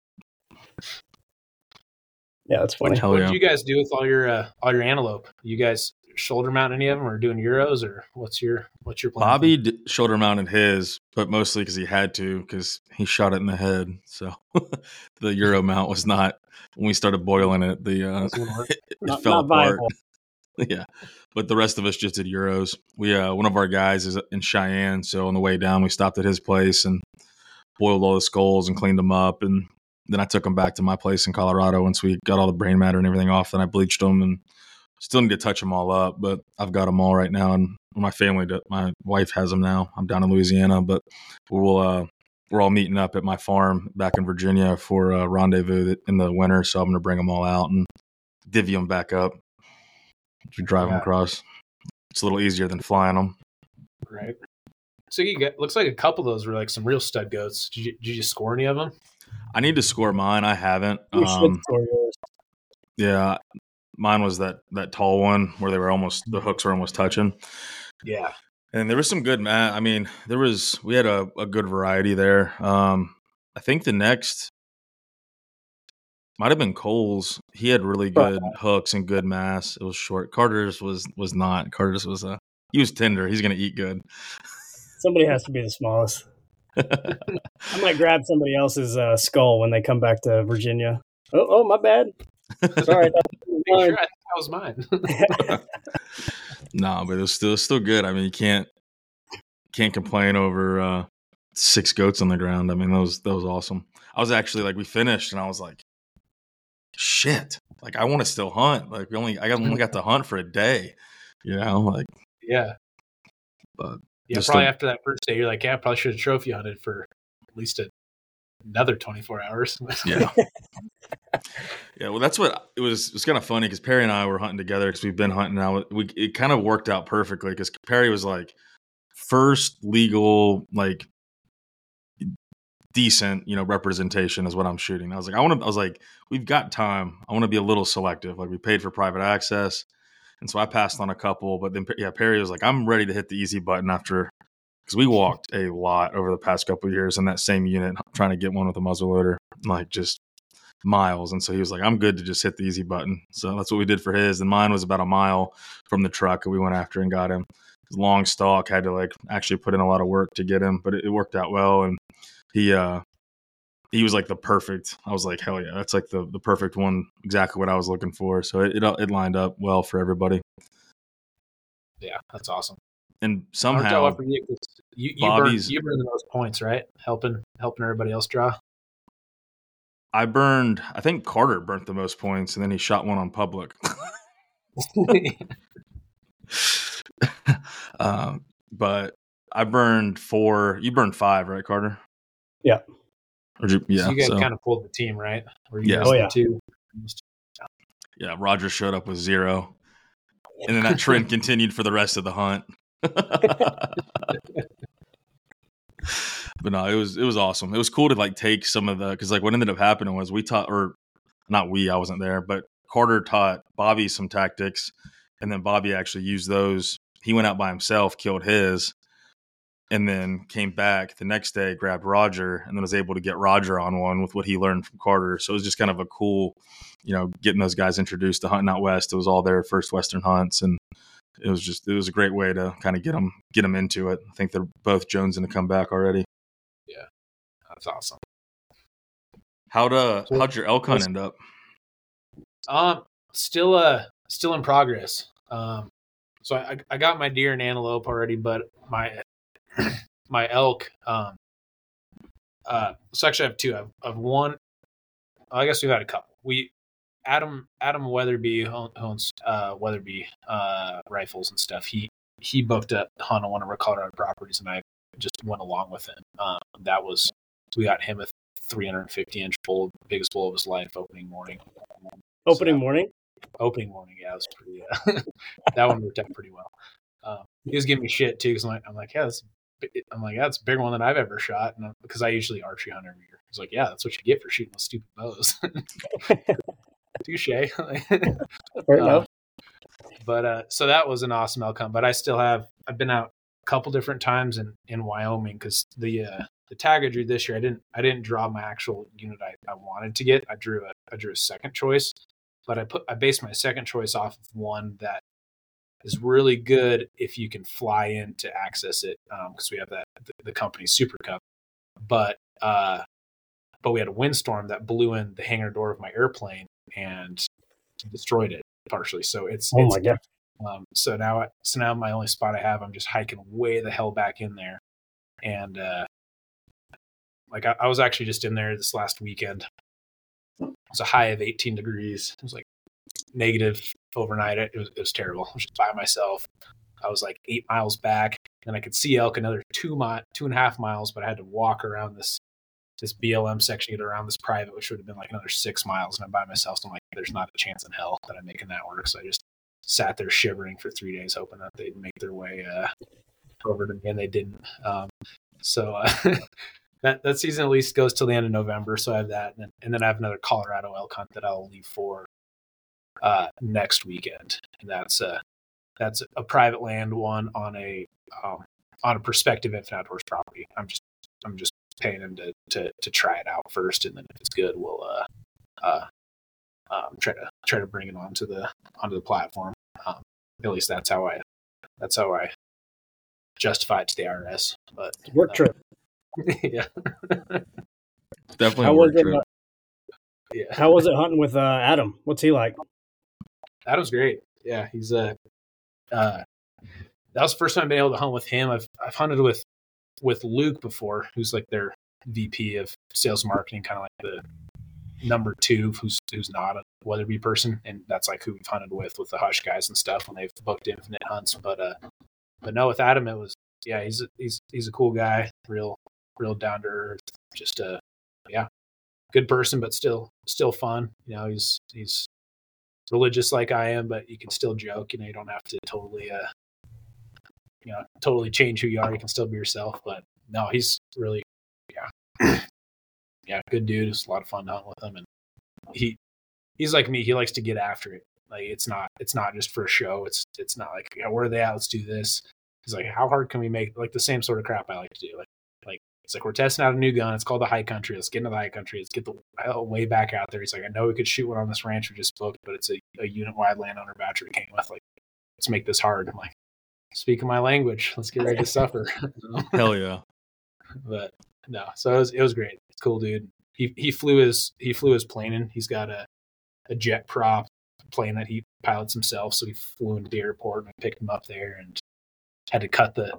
Yeah, that's funny. What did you guys do with all your antelope? You guys shoulder mount any of them, or doing Euros, or what's your plan? Bobby shoulder mounted his, but mostly because he had to, because he shot it in the head. So the Euro mount was not, when we started boiling it, it fell apart. Yeah, but the rest of us just did Euros. We one of our guys is in Cheyenne, so on the way down we stopped at his place and boiled all the skulls and cleaned them up, and then I took them back to my place in Colorado once we got all the brain matter and everything off. Then I bleached them, and still need to touch them all up, but I've got them all right now, and my wife has them now. I'm down in Louisiana, but we're all meeting up at my farm back in Virginia for a rendezvous in the winter, so I'm going to bring them all out and divvy them back up. If you drive them across, it's a little easier than flying them. Right. So looks like a couple of those were like some real stud goats. Did you score any of them? I need to score mine. I haven't. You should score yours. Yeah, mine was that tall one where the hooks were almost touching. Yeah. And there was some good, I mean, we had a good variety there. I think the next might have been Cole's. He had really good hooks and good mass. It was short. Carter's was not. Carter's was he was tender. He's going to eat good. Somebody has to be the smallest. I might grab somebody else's skull when they come back to Virginia. Oh, my bad. Sorry, that was mine. No, but it was still good. I mean, you can't complain over 6 goats on the ground. I mean, that was awesome. I was actually like, we finished, and I was like, shit. Like, I want to still hunt. Like, I only got to hunt for a day. You know, like yeah. But yeah, probably after that first day, you're like, yeah, I probably should have trophy hunted for at least another 24 hours. Yeah. Yeah, well, that's what it was. It was kind of funny because Perry and I were hunting together because we've been hunting now. It kind of worked out perfectly because Perry was like first legal, like decent, representation is what I'm shooting. I was like, we've got time. I want to be a little selective. Like, we paid for private access, and so I passed on a couple. But then, Perry was like, I'm ready to hit the easy button after, because we walked a lot over the past couple of years in that same unit trying to get one with a muzzleloader, like just miles. And so he was like, I'm good to just hit the easy button. So that's what we did for his. And mine was about a mile from the truck that we went after and got him. long stalk, had to like actually put in a lot of work to get him, but it worked out well. And he was like the perfect, I was like, hell yeah, that's like the perfect one, exactly what I was looking for. So it lined up well for everybody. Yeah, that's awesome. And somehow you burn the most points, right? Helping everybody else draw. I think Carter burnt the most points, and then he shot one on public. But I burned 4. You burned 5, right, Carter? Yeah. So you guys kind of pulled the team, right? Yeah. Oh yeah. 2. Yeah. Roger showed up with 0, and then that trend continued for the rest of the hunt. But no, it was awesome. It was cool to like take some of because like what ended up happening was I wasn't there, but Carter taught Bobby some tactics, and then Bobby actually used those. He went out by himself, killed his, and then came back the next day, grabbed Roger, and then was able to get Roger on one with what he learned from Carter. So it was just kind of a cool, getting those guys introduced to hunting out west. It was all their first Western hunts, and it was a great way to kind of get them into it. I think they're both jonesing to come back already. Yeah, that's awesome. How'd your elk hunt end up? Still in progress. So I got my deer and antelope already, but my elk. So actually I have 2. I've one. I guess we've had a couple. Adam Weatherby owns Weatherby rifles and stuff. He booked a hunt on one of our Colorado properties, and I just went along with him. We got him a 350-inch bull, biggest bull of his life, opening morning. Opening morning, yeah, it was pretty. That one worked out pretty well. He was giving me shit too because I'm like, yeah, that's a bigger one than I've ever shot, and because I usually archery hunt every year. He's like, yeah, that's what you get for shooting those stupid bows. Touche. Fair enough. But so that was an awesome elk hunt. But I've been out a couple different times in Wyoming because the tag I drew this year, I didn't draw my actual unit I wanted to get. I drew a second choice, but I based my second choice off of one that is really good if you can fly in to access it, because we have the company Super Cup, but we had a windstorm that blew in the hangar door of my airplane and destroyed it partially. So my God. So now my only spot I have, I'm just hiking way the hell back in there, and I was actually just in there this last weekend. It was a high of 18 degrees. It was like negative overnight. It was terrible. I was just by myself. I was like 8 miles back, and I could see elk another 2.5 miles, but I had to walk around this BLM section to get around this private, which would have been like another 6 miles, and I'm by myself. So I'm like, there's not a chance in hell that I'm making that work. So I just sat there shivering for 3 days, hoping that they'd make their way over to me, and they didn't. So that season at least goes till the end of November. So I have that, and then I have another Colorado elk hunt that I'll leave for next weekend, and that's a private land one on a prospective Infinite Outdoors property. I'm just paying him to try it out first, and then if it's good, we'll try to bring it onto the platform. At least that's how I justify it to the IRS. But work trip. Yeah, definitely. How was it? Yeah. How was it hunting with Adam? What's he like? Adam's great. Yeah, he's that was the first time I've been able to hunt with him. I've hunted with Luke before, who's like their VP of sales and marketing, kind of like the number 2 who's not a Weatherby person, and that's like who we've hunted with the Hush guys and stuff when they've booked Infinite hunts. But no, with Adam it was, yeah, he's a cool guy, real down to earth, just good person, but still fun. He's religious like I am, but you can still joke. You don't have to totally change who you are. You can still be yourself. But no, he's really, good dude. It's a lot of fun to hunt with him, and he's like me. He likes to get after it. Like it's not just for a show. It's not like, where are they at? Let's do this. He's like, how hard can we make, like, the same sort of crap I like to do? Like it's like, we're testing out a new gun. It's called the High Country. Let's get into the High Country. Let's get the hell way back out there. He's like, I know we could shoot one on this ranch we just booked, but it's a unit-wide landowner batch we came with. Like, let's make this hard. I'm like, speaking my language. Let's get ready to suffer. Hell yeah. But no, so it was great. It's cool, dude. He flew his plane in. He's got a jet prop plane that he pilots himself. So he flew into the airport and I picked him up there and had to cut the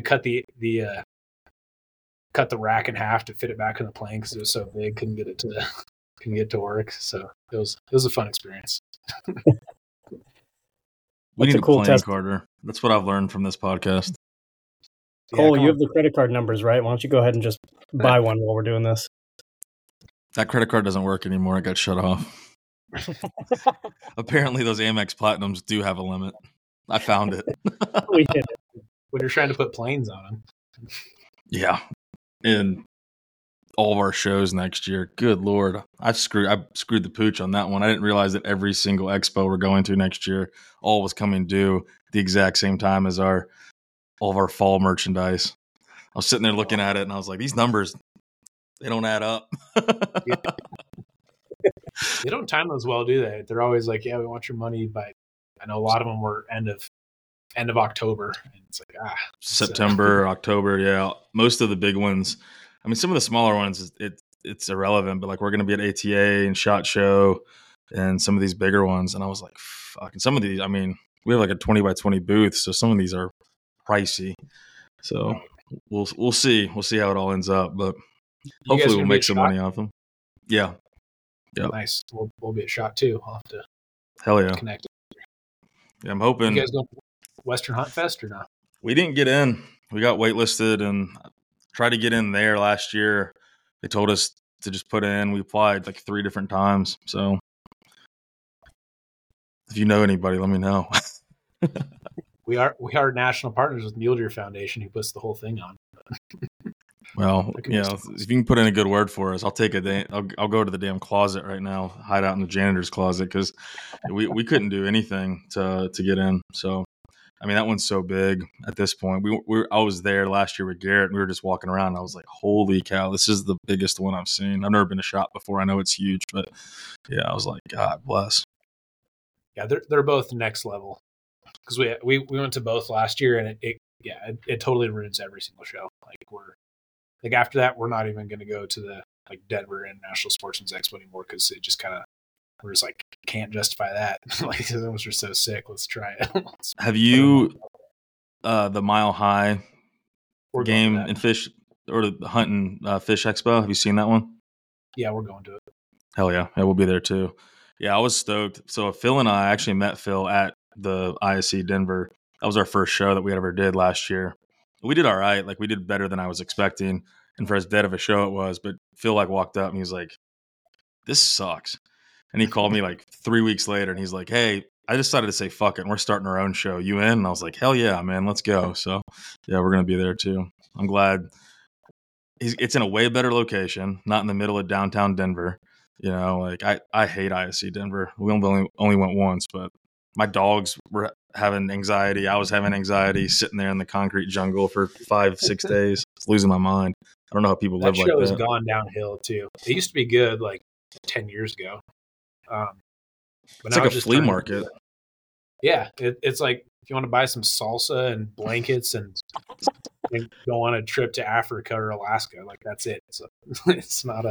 rack in half to fit it back in the plane because it was so big. Couldn't get to work. So it was a fun experience. We need a a cool plane, test. Carter. That's what I've learned from this podcast. Cole, Yeah, you have the credit card numbers, right? Why don't you go ahead and just buy one while we're doing this? That credit card doesn't work anymore. It got shut off. Apparently, those Amex Platinums do have a limit. I found it. We hit it. when you're trying to put planes on them. Yeah. And all of our shows next year. Good Lord. I screwed the pooch on that one. I didn't realize that every single expo we're going to next year all was coming due the exact same time as all of our fall merchandise. I was sitting there looking at it and I was like, these numbers, they don't add up. Yeah. They don't time those well, do they? They're always like, yeah, we want your money by, I know a lot of them were end of October. And it's like, September, October. Yeah. Most of the big ones. I mean, some of the smaller ones, it's irrelevant, but like we're going to be at ATA and SHOT Show and some of these bigger ones. And I was like, fuck. And some of these, I mean, we have like a 20 by 20 booth. So some of these are pricey. So we'll see. We'll see how it all ends up, but hopefully we'll make some money off them. Yeah. Yeah. Nice. We'll be at SHOT too. I'll have to Hell yeah. connect. Yeah, I'm hoping. You guys going to Western Hunt Fest or not? We didn't get in. We got waitlisted and tried to get in there last year. They told us to just put in. We applied like 3 different times. So if you know anybody, let me know. We are national partners with Mule Deer Foundation, who puts the whole thing on. Well, you know, if you can put in a good word for us, I'll take a day. I'll go to the damn closet right now, hide out in the janitor's closet because we couldn't do anything to get in. So, I mean, that one's so big at this point. I was there last year with Garrett, and we were just walking around. And I was like, "Holy cow, this is the biggest one I've seen." I've never been to SHOT before. I know it's huge, but yeah, I was like, God bless. Yeah, they're both next level because we went to both last year, and it totally ruins every single show. Like after that, we're not even going to go to the like Denver International Sportsman's Expo anymore because it just kind of we're just like can't justify that. Like those are so sick. Let's try it. Have you the Mile High game and fish or the Hunt and Fish Expo? Have you seen that one? Yeah, we're going to it. Hell yeah, we'll be there too. Yeah, I was stoked. So Phil and I actually met Phil at the ISC Denver. That was our first show that we ever did last year. We did all right. Like we did better than I was expecting. And for as dead of a show it was, but Phil like walked up and he was like, this sucks. And he called me like 3 weeks later and he's like, hey, I decided to say, fuck it. And we're starting our own show. You in? And I was like, hell yeah, man, let's go. So yeah, we're going to be there too. I'm glad it's in a way better location, not in the middle of downtown Denver. You know, like I hate ISC Denver. We only went once, but my dogs were having anxiety. I was having anxiety sitting there in the concrete jungle for 5-6 days. I was losing my mind. I don't know how people live like that. That show has gone downhill too. It used to be good like 10 years ago. But it's like a flea market. Yeah. It's like if you want to buy some salsa and blankets and go on a trip to Africa or Alaska, like that's it. So it's not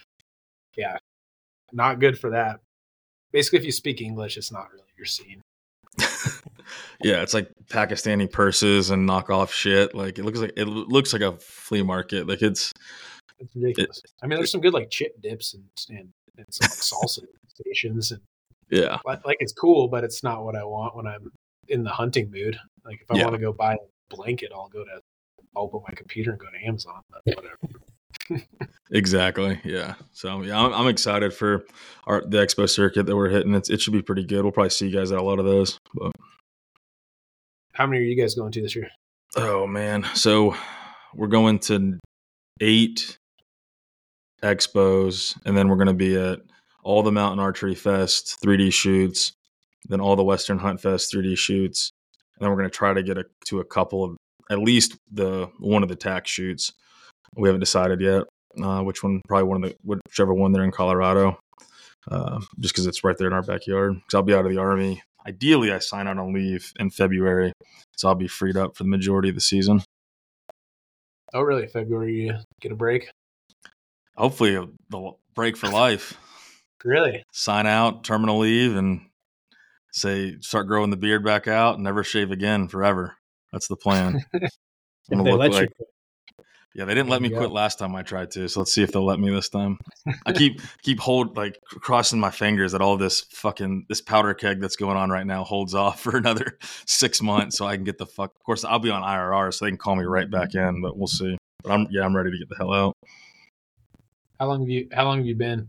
not good for that. Basically, if you speak English, it's not really your scene. Yeah, it's like Pakistani purses and knockoff shit. Like it looks like a flea market. Like it's ridiculous. I mean, there's some good like chip dips and some like salsa stations and yeah, like it's cool, but it's not what I want when I'm in the hunting mood. Like if I want to go buy a blanket, I'll open my computer and go to Amazon. But whatever. Exactly. Yeah. So yeah, I'm excited for the expo circuit that we're hitting. It should be pretty good. We'll probably see you guys at a lot of those. But how many are you guys going to this year? Oh man, so we're going to 8 expos, and then we're going to be at all the Mountain Archery Fest 3D shoots, then all the Western Hunt Fest 3D shoots, and then we're going to try to get to a couple of at least one of the TAC shoots. We haven't decided yet which one. Probably whichever one there in Colorado, just because it's right there in our backyard. Because I'll be out of the Army ideally I sign out on leave in February, so I'll be freed up for the majority of the season. Oh, really? February, you get a break? Hopefully the break for life. Really? Sign out, terminal leave, and start growing the beard back out and never shave again forever. That's the plan. If they let you quit. Yeah, they didn't let me quit last time I tried to, so let's see if they'll let me this time. I keep crossing my fingers that all this powder keg that's going on right now holds off for another 6 months, so I can get the fuck. Of course, I'll be on IRR, so they can call me right back in, but we'll see. But I'm ready to get the hell out. How long have you been?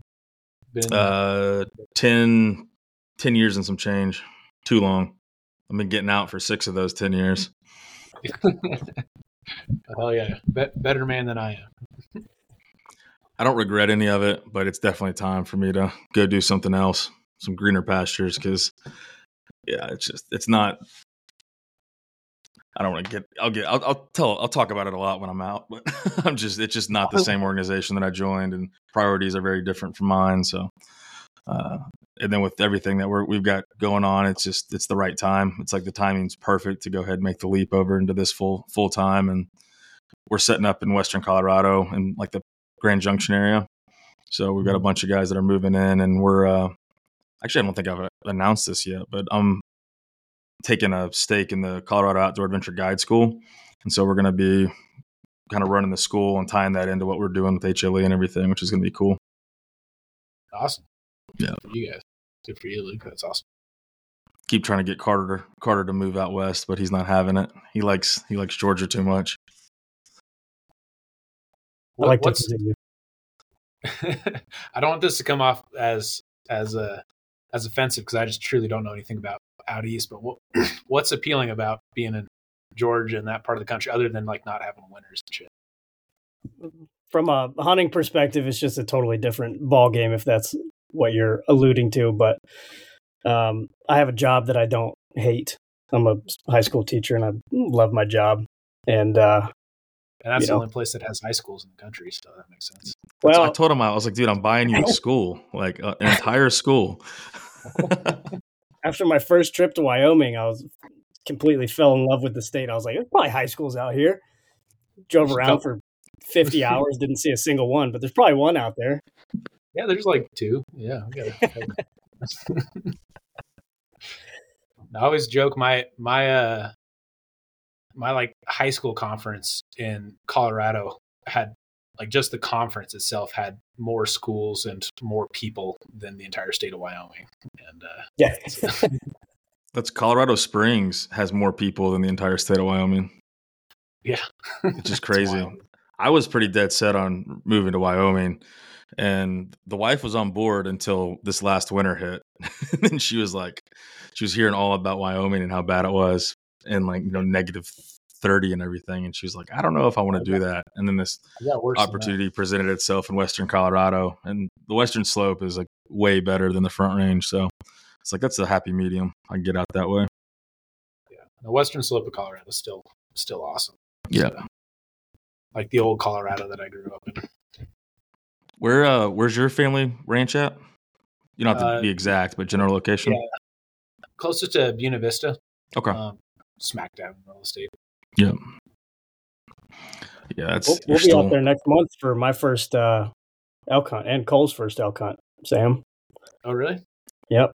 10 years and some change. Too long. I've been getting out for 6 of those 10 years. Hell yeah. Better man than I am. I don't regret any of it, but it's definitely time for me to go do something else, some greener pastures, because it's not. I don't want to I'll talk about it a lot when I'm out, but it's just not the same organization that I joined, and priorities are very different from mine. So, and then with everything that we've got going on, it's the right time. It's like the timing's perfect to go ahead and make the leap over into this full time. And we're setting up in Western Colorado in like the Grand Junction area. So we've got a bunch of guys that are moving in, and we're actually, I don't think I've announced this yet, but I'm taking a stake in the Colorado Outdoor Adventure Guide School. And so we're going to be kind of running the school and tying that into what we're doing with HLE and everything, which is going to be cool. Awesome. Yeah. Good for you guys. Good for you, Luke. That's awesome. Keep trying to get Carter to move out west, but he's not having it. He likes Georgia too much. I like to continue. I don't want this to come off as offensive, because I just truly don't know anything about out east. But what's appealing about being in Georgia and that part of the country, other than like not having winters and shit? From a hunting perspective, it's just a totally different ball game, if that's what you're alluding to. But I have a job that I don't hate. I'm a high school teacher, and I love my job. And that's the only place that has high schools in the country, so that makes sense. Well, I told him, I was like, dude, I'm buying you a school, like an entire school. After my first trip to Wyoming, I was completely fell in love with the state. I was like, there's probably high schools out here. Drove around for 50 hours, didn't see a single one, but there's probably one out there. Yeah, there's like 2. Yeah. I always joke my like high school conference in Colorado had, like, just the conference itself had more schools and more people than the entire state of Wyoming. And yeah, that's Colorado Springs has more people than the entire state of Wyoming. Yeah, it's just crazy. I was pretty dead set on moving to Wyoming, and the wife was on board until this last winter hit. And then she was hearing all about Wyoming and how bad it was, and like, negative 30 and everything. And she was like, I don't know if I want to do that. And then this opportunity presented itself in Western Colorado, and the Western Slope is like way better than the Front Range. So it's like, that's a happy medium. I can get out that way. Yeah. The Western Slope of Colorado is still awesome. Yeah. So, like the old Colorado that I grew up in. Where's your family ranch at? You don't have to be exact, but general location. Yeah. Closest to Buena Vista. Okay. Smack dab in the middle of the state. Yeah. Yeah, we'll be out there next month for my first elk hunt and Cole's first elk hunt, Sam. Oh, really? Yep.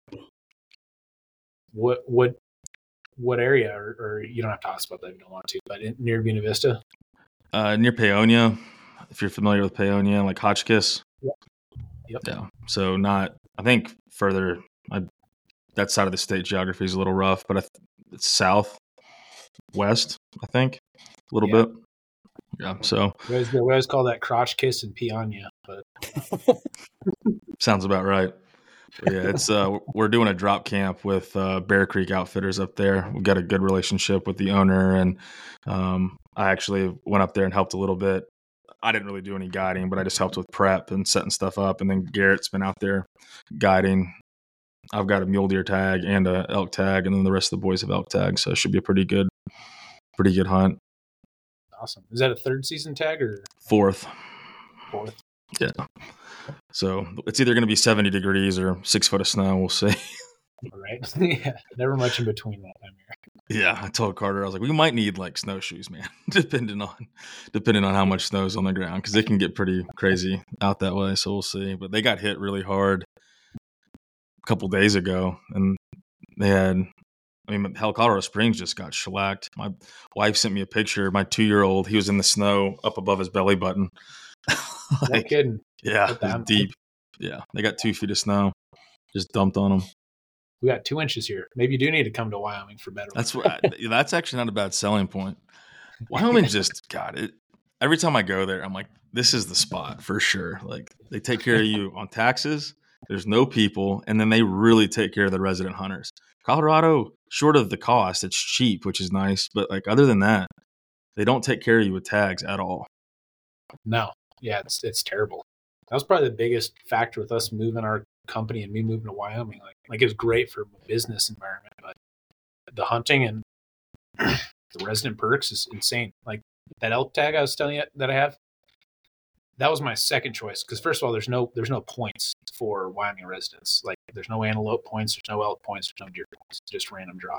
What area, or you don't have to talk about that if you don't want to, but near Buena Vista? Near Paonia, if you're familiar with Paonia, like Hotchkiss. Yep. Yeah. So I think further, that side of the state geography is a little rough, but it's southwest, I think, a little bit. Yeah. So we always call that Crotch Kiss and Paonia, but sounds about right. But yeah, it's we're doing a drop camp with Bear Creek Outfitters up there. We've got a good relationship with the owner, and I actually went up there and helped a little bit. I didn't really do any guiding, but I just helped with prep and setting stuff up. And then Garrett's been out there guiding. I've got a mule deer tag and a elk tag, and then the rest of the boys have elk tags. So it should be a pretty good hunt. Awesome. Is that a third season tag or fourth? Yeah. So it's either going to be 70 degrees or 6 foot of snow. We'll see. Right? Yeah, never much in between that time here. Yeah, I told Carter, I was like, we might need like snowshoes, man, depending on how much snow's on the ground, because it can get pretty crazy out that way. So we'll see. But they got hit really hard a couple days ago, and they had, I mean, hell, Colorado Springs just got shellacked. My wife sent me a picture. My 2-year-old, he was in the snow up above his belly button. No kidding. Yeah, it was deep. Yeah, they got 2 feet of snow, just dumped on them. We got 2 inches here. Maybe you do need to come to Wyoming for better. That's actually not a bad selling point. Wyoming just got it. Every time I go there, I'm like, this is the spot for sure. Like, they take care of you on taxes. There's no people, and then they really take care of the resident hunters. Colorado, short of the cost, it's cheap, which is nice. But like, other than that, they don't take care of you with tags at all. No, yeah, it's terrible. That was probably the biggest factor with us moving our company and me moving to Wyoming. Like it was great for my business environment, but the hunting and the resident perks is insane. Like that elk tag I was telling you that I have, that was my second choice. Because first of all, there's no points for Wyoming residents. Like there's no antelope points, there's no elk points, there's no deer points, just random draw.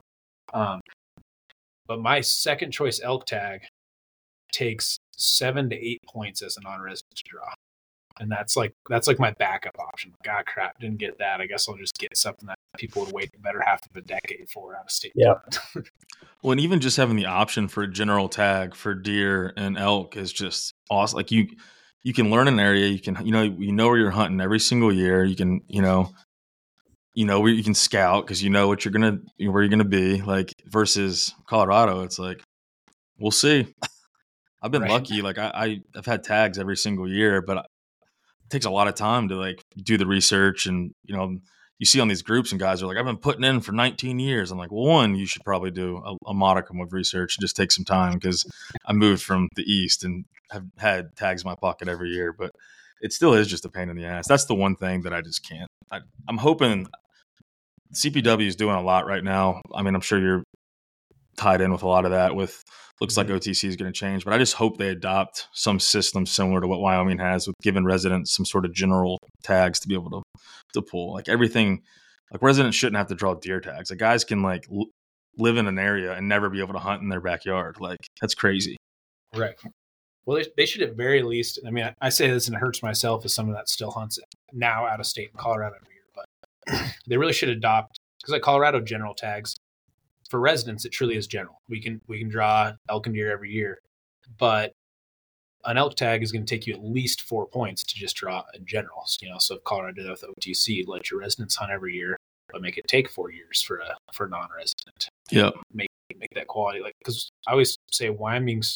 But my second choice elk tag takes 7 to 8 points as a non-resident to draw. And that's like my backup option. Like, ah, crap, didn't get that. I guess I'll just get something that people would wait the better half of a decade for out of state. Yeah. Well, and even just having the option for a general tag for deer and elk is just awesome. Like you can learn an area. You can, you know where you're hunting every single year. You can, where you can scout because you know where you're gonna be. Like versus Colorado, it's like we'll see. I've been lucky. Like I've had tags every single year, but it takes a lot of time to like do the research. And you see on these groups and guys are like, I've been putting in for 19 years. I'm like, well, one, you should probably do a modicum of research and just take some time, because I moved from the East and have had tags in my pocket every year, but it still is just a pain in the ass. That's the one thing that I just can't. I'm hoping CPW is doing a lot right now. I mean, I'm sure you're tied in with a lot of that. With looks like OTC is going to change, but I just hope they adopt some system similar to what Wyoming has, with giving residents some sort of general tags to be able to pull. Like everything, like residents shouldn't have to draw deer tags. Like guys can like live in an area and never be able to hunt in their backyard. Like that's crazy. Right. Well, they should at very least. I mean, I say this and it hurts myself as someone that still hunts now out of state in Colorado every year, but they really should adopt, because like Colorado general tags, for residents, it truly is general. We can draw elk and deer every year, but an elk tag is going to take you at least 4 points to just draw a general. So if Colorado did that with OTC, let your residents hunt every year, but make it take 4 years for a non-resident. Yep. Make that quality. Like, because I always say Wyoming's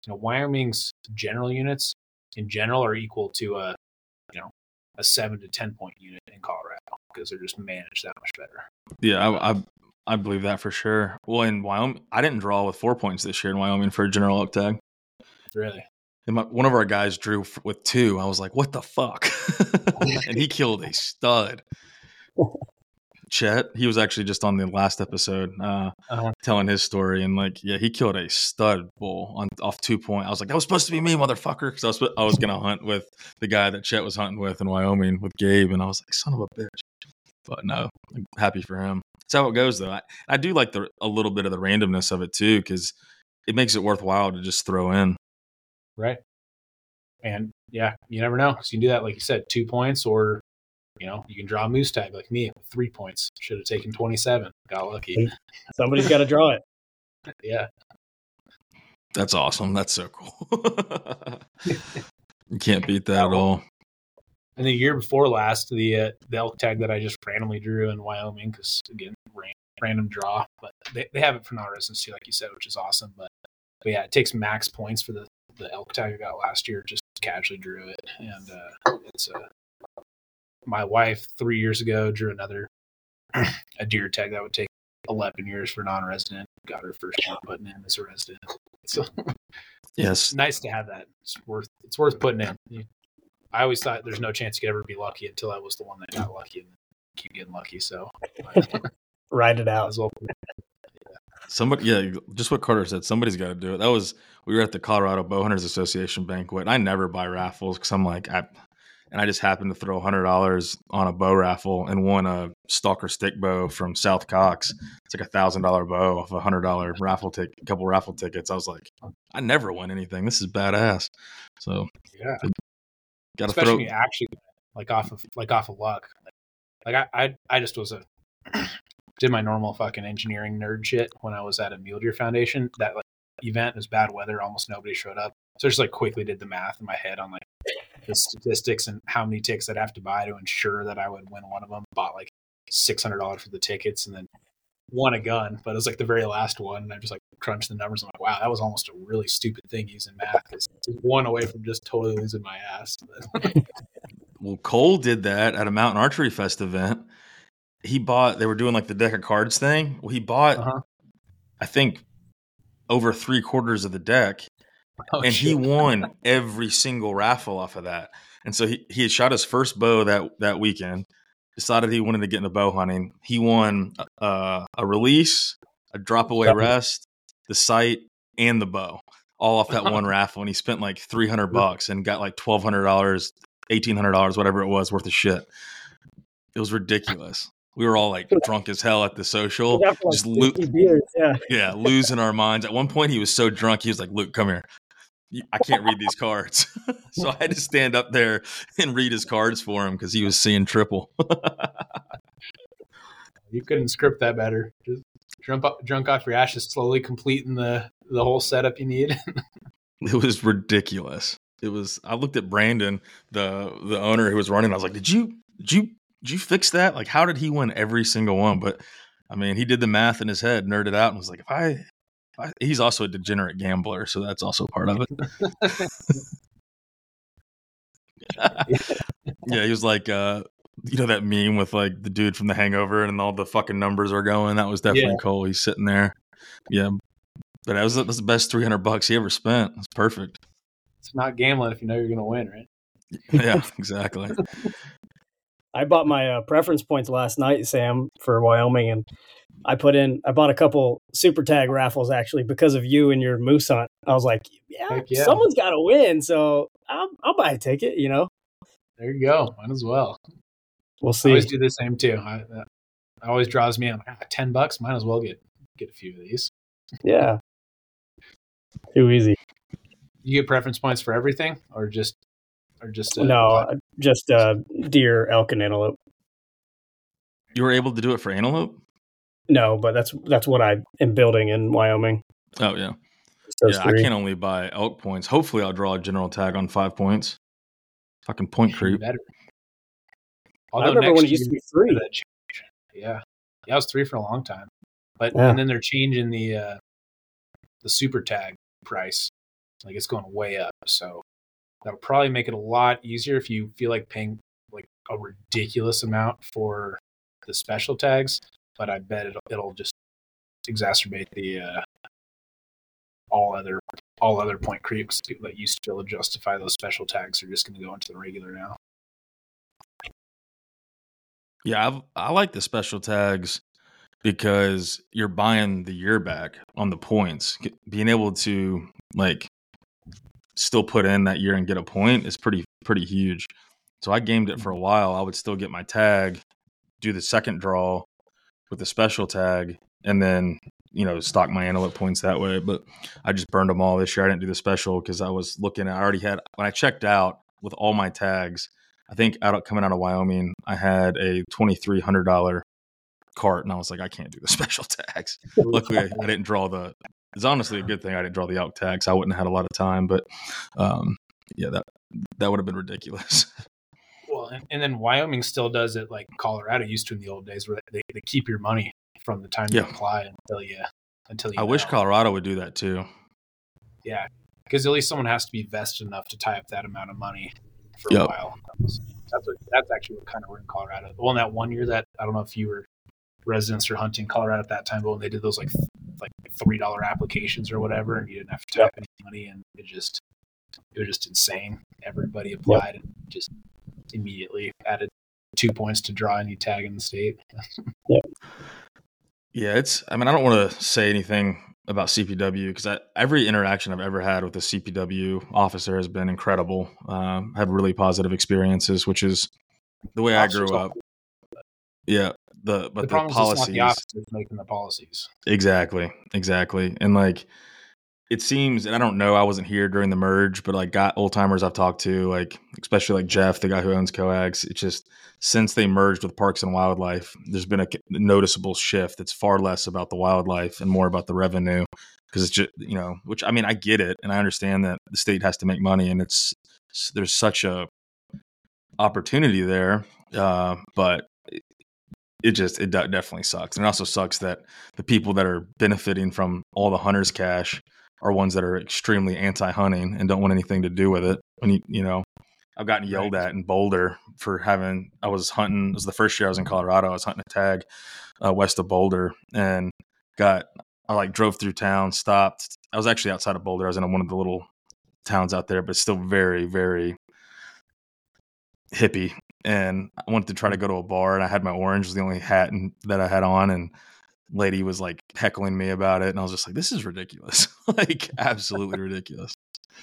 general units in general are equal to a 7 to 10 point unit in Colorado, because they're just managed that much better. Yeah, I believe that for sure. Well, in Wyoming, I didn't draw with 4 points this year in Wyoming for a general elk tag. Really? And one of our guys drew with 2. I was like, what the fuck? And he killed a stud. Chet, he was actually just on the last episode telling his story. And like, yeah, he killed a stud bull off 2 point. I was like, that was supposed to be me, motherfucker. Because I was going to hunt with the guy that Chet was hunting with in Wyoming with Gabe. And I was like, son of a bitch. But no, I'm happy for him. That's how it goes, though. I do like a little bit of the randomness of it, too, because it makes it worthwhile to just throw in. Right. And, yeah, you never know. So you can do that, like you said, 2 points, or, you can draw a moose tag like me with 3 points. Should have taken 27. Got lucky. Somebody's got to draw it. Yeah. That's awesome. That's so cool. You can't beat that at all. And the year before last, the elk tag that I just randomly drew in Wyoming, because again, random draw, but they have it for non-residents too, like you said, which is awesome. But yeah, it takes max points for the elk tag I got last year. Just casually drew it, and it's my wife 3 years ago drew a deer tag that would take 11 years for non-resident. Got her first one putting in as a resident. So yes, nice to have that. It's worth putting in. I always thought there's no chance you could ever be lucky until I was the one that got lucky and keep getting lucky. So ride it out as well. Somebody, just what Carter said. Somebody's got to do it. We were at the Colorado Bowhunters Association banquet. And I never buy raffles because I'm like, and I just happened to throw $100 on a bow raffle and won a Stalker stick bow from South Cox. It's like $1,000 bow off a $100 raffle ticket, a couple raffle tickets. I was like, I never win anything. This is badass. So Yeah, got to especially throw. when you actually off of luck. Like I just was did my normal fucking engineering nerd shit when I was at a Mule Deer Foundation. That like event was bad weather, almost nobody showed up. So I just like quickly did the math in my head on like the statistics and how many tickets I'd have to buy to ensure that I would win one of them. Bought like $600 for the tickets and then won a gun, but it was like the very last one. And I just like crunched the numbers. I'm like, wow, that was almost a really stupid thing using math. It's one away from just totally losing my ass. Well, Cole did that at a Mountain Archery Fest event. They were doing like the deck of cards thing. Well, he bought, I think, over 3/4 of the deck. And shit. he won every single raffle off of that. And so he had shot his first bow that weekend, decided he wanted to get into bow hunting. He won a release, a drop away rest, the sight, and the bow, all off that one raffle. And he spent like $300 and got like $1,200, $1,800, whatever it was, worth of shit. It was ridiculous. We were all like drunk as hell at the social, just losing our minds. At one point, he was so drunk, he was like, "Luke, come here. I can't read these cards." So I had to stand up there and read his cards for him because he was seeing triple. You couldn't script that better. Just drunk off your ashes, slowly completing the whole setup you need. It was ridiculous. I looked at Brandon, the owner who was running. I was like, did you fix that? Like, how did he win every single one? But I mean, he did the math in his head, nerded out, and was like, he's also a degenerate gambler, so that's also part of it. Yeah, he was like, that meme with like the dude from The Hangover and all the fucking numbers are going. That was definitely Cole. He's sitting there. Yeah, but that's the best $300 he ever spent. It's perfect. It's not gambling if you know you're going to win, right? Yeah, exactly. I bought my preference points last night, Sam, for Wyoming, and I bought a couple super tag raffles actually because of you and your moose hunt. I was like, yeah. Someone's got to win, so I'll buy a ticket. There you go. Might as well. We'll see. I always do the same too. That always draws me in. $10, might as well get a few of these. Yeah. Too easy. You get preference points for everything, or just deer, elk, and antelope. You were able to do it for antelope? No, but that's what I am building in Wyoming. Oh yeah, I can only buy elk points. Hopefully, I'll draw a general tag on 5 points. Fucking point creep. Better. Although I remember when it used to be 3. Yeah, it was 3 for a long time. But and then they're changing the super tag price. Like it's going way up, so that'll probably make it a lot easier if you feel like paying like a ridiculous amount for the special tags. But I bet it'll just exacerbate the all other point creeps. People that used to be able to justify those special tags are just going to go into the regular now. Yeah, I like the special tags because you're buying the year back on the points. Being able to like still put in that year and get a point is pretty huge. So I gamed it for a while. I would still get my tag, do the second draw with the special tag, and then stock my antelope points that way. But I just burned them all this year. I didn't do the special because I was looking at, I already had, when I checked out with all my tags, I think coming out of Wyoming, I had a $2,300 cart, and I was like, I can't do the special tags. Luckily, I didn't draw it's honestly a good thing I didn't draw the elk tags. I wouldn't have had a lot of time, but that would have been ridiculous. Well, and then Wyoming still does it like Colorado used to in the old days, where they keep your money from the time you apply until you. I wish Colorado would do that too. Yeah, because at least someone has to be vested enough to tie up that amount of money for a while. That's actually what kind of worked in Colorado. Well, in that one year that I don't know if you were residents or hunting Colorado at that time, but when they did those like $3 applications or whatever, and you didn't have to tap any money, and it was just insane. Everybody applied and just immediately added 2 points to draw any tag in the state. Yeah, I don't want to say anything about CPW because every interaction I've ever had with a CPW officer has been incredible. Had really positive experiences, which is the way I grew up. Yeah, but the problem policies, is it's not the officers making the policies. Exactly, and like it seems, and I don't know, I wasn't here during the merge, but like old timers I've talked to, like especially like Jeff, the guy who owns Coags, it's just since they merged with Parks and Wildlife, there's been a noticeable shift. It's far less about the wildlife and more about the revenue because it's just, which I mean, I get it. And I understand that the state has to make money and there's such a opportunity there. But it definitely sucks. And it also sucks that the people that are benefiting from all the hunters' cash are ones that are extremely anti-hunting and don't want anything to do with it. When I've gotten yelled at in Boulder for I was hunting. It was the first year I was in Colorado. I was hunting a tag west of Boulder and I drove through town, stopped. I was actually outside of Boulder. I was in one of the little towns out there, but still very, very hippie. And I wanted to try to go to a bar and I had my orange, was the only hat that I had on. And lady was like heckling me about it. And I was just like, this is ridiculous. Like absolutely ridiculous.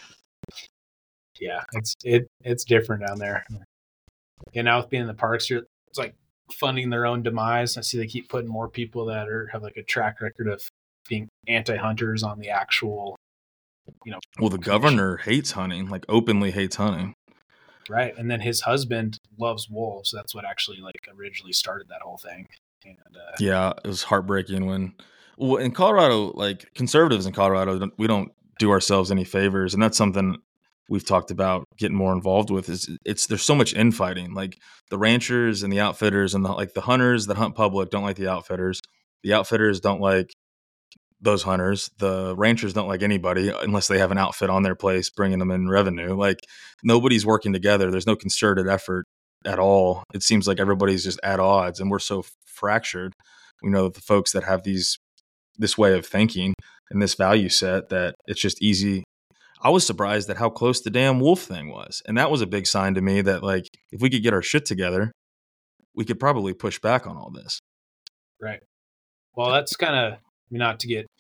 Yeah, it's different down there. And now with being in the parks, it's like funding their own demise. I see they keep putting more people that have like a track record of being anti-hunters on the actual, Well, the governor hates hunting, like openly hates hunting. Right. And then his husband loves wolves. That's what actually originally started that whole thing. And yeah, it was heartbreaking when in Colorado, like conservatives in Colorado, we don't do ourselves any favors. And that's something we've talked about getting more involved with there's so much infighting. Like the ranchers and the outfitters and the hunters that hunt public don't like the outfitters. The outfitters don't like those hunters. The ranchers don't like anybody unless they have an outfit on their place bringing them in revenue. Like nobody's working together. There's no concerted effort at all. It seems like everybody's just at odds and we're so fractured. We know that the folks that have this way of thinking and this value set that it's just easy. I was surprised at how close the damn wolf thing was. And that was a big sign to me that like, if we could get our shit together, we could probably push back on all this. Right. Well, that's kind of, not to get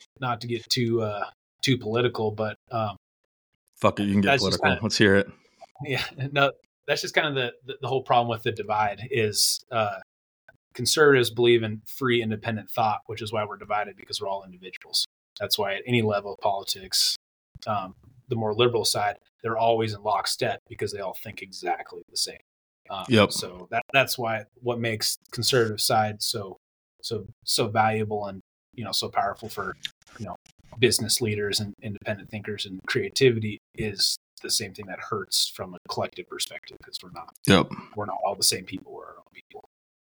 too political, but fuck it, you can get political. Let's hear it. Yeah, no, that's just kind of the whole problem with the divide is conservatives believe in free, independent thought, which is why we're divided because we're all individuals. That's why at any level of politics, the more liberal side, they're always in lockstep because they all think exactly the same. Yep. So that's why what makes conservative side so valuable and so powerful for business leaders and independent thinkers and creativity is the same thing that hurts from a collective perspective because we're not all the same people. We're our own people.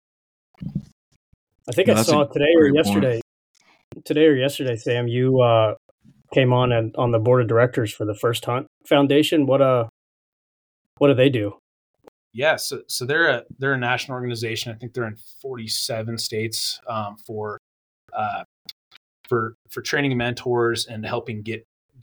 I think I saw today or yesterday, Sam, you came on the board of directors for the First Hunt Foundation. What do they do? Yeah, so they're a national organization. I think they're in 47 states for training mentors and helping get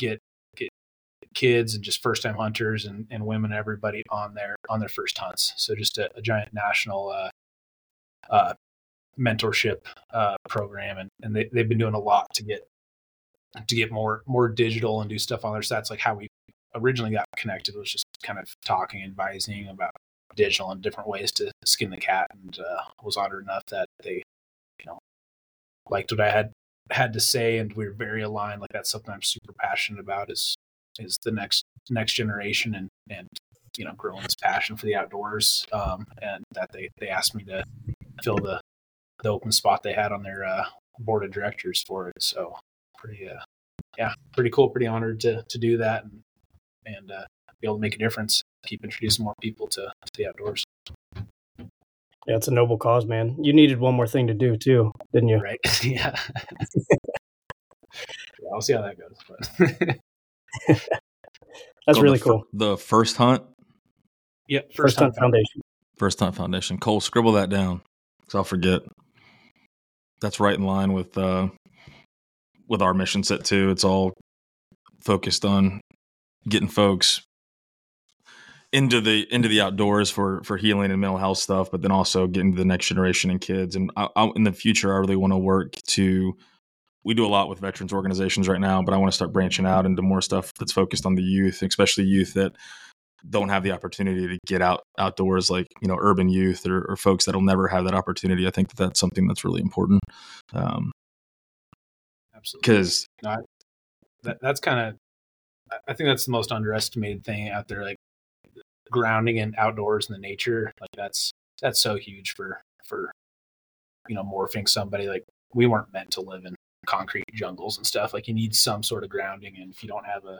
kids and just first time hunters and women, everybody on their first hunts. So just a giant national mentorship program, and they've been doing a lot to get more digital and do stuff on their sites. Like how we originally got connected was just kind of talking, advising about digital and different ways to skin the cat, and was honored enough that they liked what I had to say, and we were very aligned. Like that's something I'm super passionate about is the next generation and growing this passion for the outdoors, and that they asked me to fill the open spot they had on their board of directors for it. So pretty cool, pretty honored to do that and be able to make a difference, keep introducing more people to the outdoors. Yeah, it's a noble cause, man. You needed one more thing to do too, didn't you? Right. Yeah. I'll see how that goes. But that's really cool. The First Hunt? Yep. First Hunt Foundation. First Hunt Foundation. Cole, scribble that down because I'll forget. That's right in line with our mission set too. It's all focused on getting folks into the outdoors for healing and mental health stuff, but then also getting to the next generation and kids. And in the future, I really want to work to we do a lot with veterans organizations right now, but I want to start branching out into more stuff that's focused on the youth, especially youth that don't have the opportunity to get outdoors, like, you know, urban youth or folks that'll never have that opportunity. I think that that's something that's really important. Absolutely. Because that's kind of, I think that's the most underestimated thing out there, like grounding and outdoors in the nature. Like that's so huge for, you know, morphing somebody. Like we weren't meant to live in concrete jungles and stuff. Like you need some sort of grounding. And if you don't have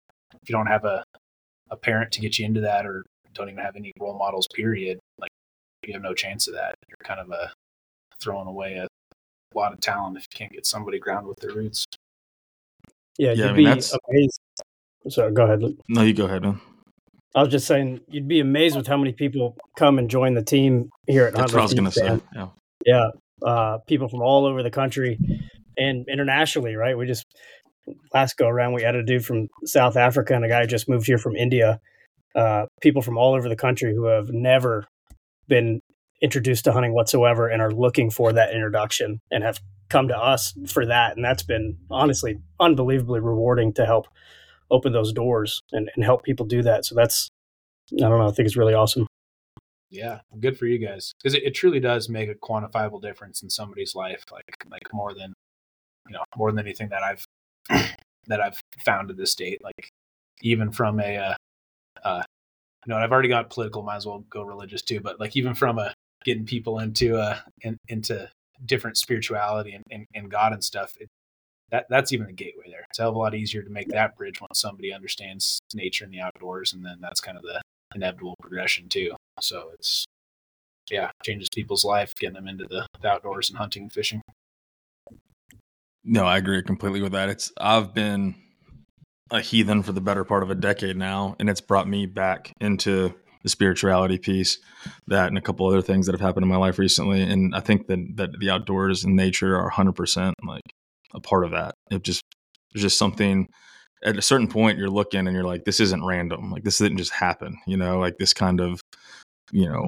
a parent to get you into that, or don't even have any role models, period, like you have no chance of that. You're kind of throwing away a lot of talent if you can't get somebody grounded with their roots. Yeah, you'd be amazed. So go ahead, Luke. No, you go ahead, man. I was just saying, you'd be amazed with how many people come and join the team here at That's what I was going to say. Yeah. People from all over the country and internationally, right? We just, last go around, we had a dude from South Africa and a guy who just moved here from India. People from all over the country who have never been introduced to hunting whatsoever and are looking for that introduction and have come to us for that. And that's been honestly unbelievably rewarding to help open those doors and help people do that. So that's, I don't know, I think it's really awesome. Yeah, good for you guys, because it truly does make a quantifiable difference in somebody's life, like more than anything that I've found to this date. Like even from a I've already got political, might as well go religious too, but like even from getting people into different spirituality and God and stuff, that's even the gateway there. It's a hell of a lot easier to make that bridge once somebody understands nature and the outdoors, and then that's kind of the inevitable progression too. So it's, changes people's life, getting them into the outdoors and hunting and fishing. No, I agree completely with that. I've been a heathen for the better part of a decade now, and it's brought me back into the spirituality piece, that and a couple other things that have happened in my life recently. And I think that the outdoors and nature are 100% like a part of that. There's just something at a certain point you're looking and you're like, this isn't random. Like this didn't just happen, you know, like this kind of, you know,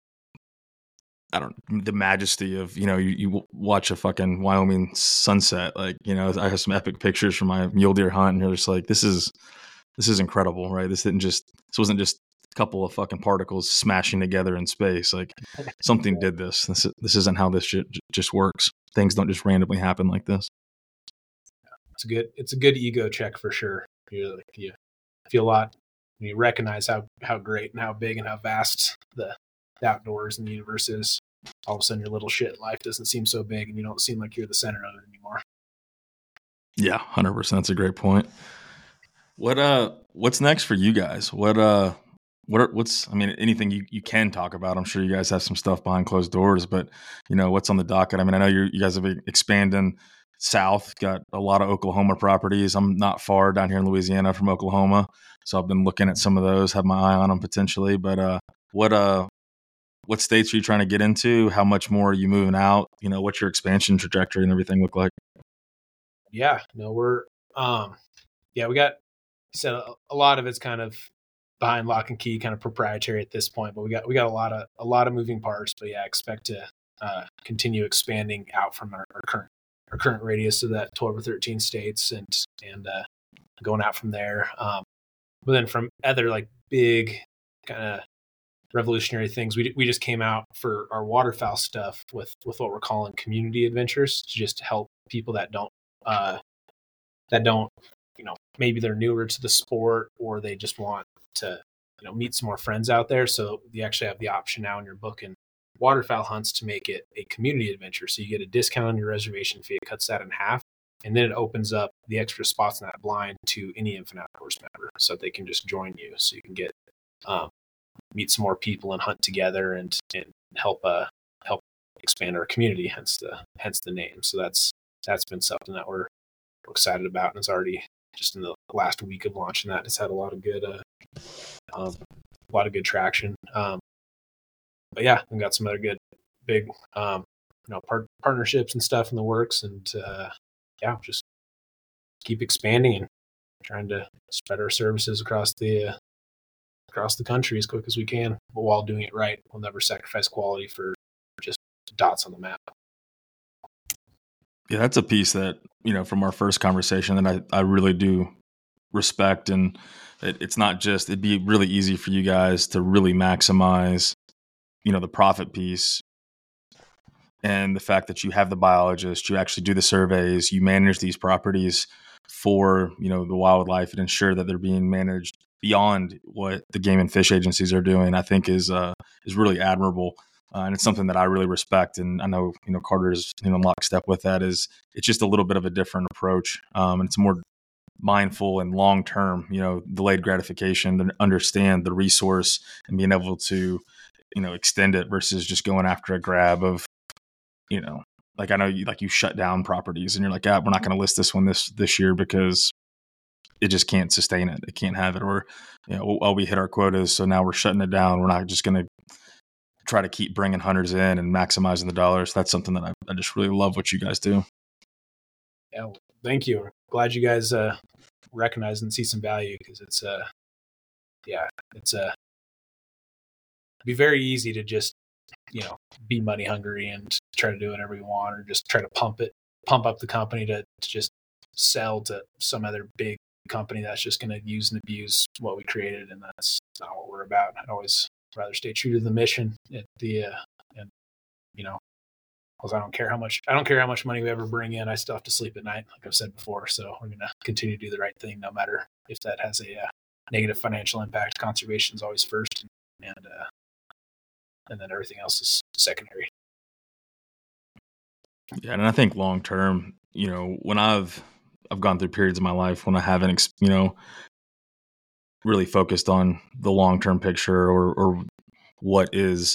the majesty of, you know, you watch a fucking Wyoming sunset. Like, you know, I have some epic pictures from my mule deer hunt and you're just like, this is incredible, right? This wasn't just a couple of fucking particles smashing together in space. Like something did this. This isn't how this shit just works. Things don't just randomly happen like this. It's a good ego check for sure. You feel a lot. You recognize how great and how big and how vast the outdoors and the universe is. All of a sudden your little shit in life doesn't seem so big and you don't seem like you're the center of it anymore. Yeah, 100%. That's a great point. What's next for you guys? What's, I mean, anything you can talk about. I'm sure you guys have some stuff behind closed doors, but you know, what's on the docket? I mean, I know you guys have been expanding south, got a lot of Oklahoma properties. I'm not far down here in Louisiana from Oklahoma, so I've been looking at some of those, have my eye on them potentially. But what states are you trying to get into? How much more are you moving out? You know, what's your expansion trajectory and everything look like? Yeah, no, we're we got a lot of it's kind of behind lock and key, kind of proprietary at this point, but we got a lot of moving parts. But yeah, expect to continue expanding out from our current radius of that 12 or 13 states and going out from there. But then from other like big kind of revolutionary things, we just came out for our waterfowl stuff with what we're calling community adventures, to just help people that don't you know, maybe they're newer to the sport or they just want to, you know, meet some more friends out there. So you actually have the option now in your booking waterfowl hunts to make it a community adventure. So you get a discount on your reservation fee. It cuts that in half. And then it opens up the extra spots in that blind to any Infinite Outdoors member, so they can just join you. So you can get meet some more people and hunt together and help expand our community. Hence the name. So that's been something that we're excited about, and it's already just in the last week of launching that. It's had a lot of good traction. But yeah, we've got some other good big partnerships and stuff in the works, and just keep expanding and trying to spread our services across the country as quick as we can, but while doing it right. We'll never sacrifice quality for just dots on the map. Yeah, that's a piece that from our first conversation that I really do respect. And it's not just, it'd be really easy for you guys to really maximize, the profit piece. And the fact that you have the biologist, you actually do the surveys, you manage these properties for, the wildlife and ensure that they're being managed beyond what the game and fish agencies are doing, I think is really admirable. And it's something that I really respect. And I know, Carter's, lockstep with that. It's just a little bit of a different approach. And it's more mindful and long-term, delayed gratification, to understand the resource and being able to, extend it versus just going after a grab of, like I know you shut down properties and you're like, we're not going to list this one this year because it just can't sustain it. It can't have it. Or, we hit our quotas, so now we're shutting it down. We're not just going to try to keep bringing hunters in and maximizing the dollars. That's something that I just really love what you guys do. Yeah, well, thank you. Glad you guys recognize and see some value, because it's be very easy to just be money hungry and try to do whatever you want, or just try to pump up the company to just sell to some other big company that's just going to use and abuse what we created, and that's not what we're about. I'd always rather stay true to the mission at the because I don't care how much money we ever bring in. I still have to sleep at night, like I've said before. So we're going to continue to do the right thing, no matter if that has a negative financial impact. Conservation is always first, and then everything else is secondary. Yeah, and I think long term, when I've gone through periods of my life when I haven't, really focused on the long term picture or what is,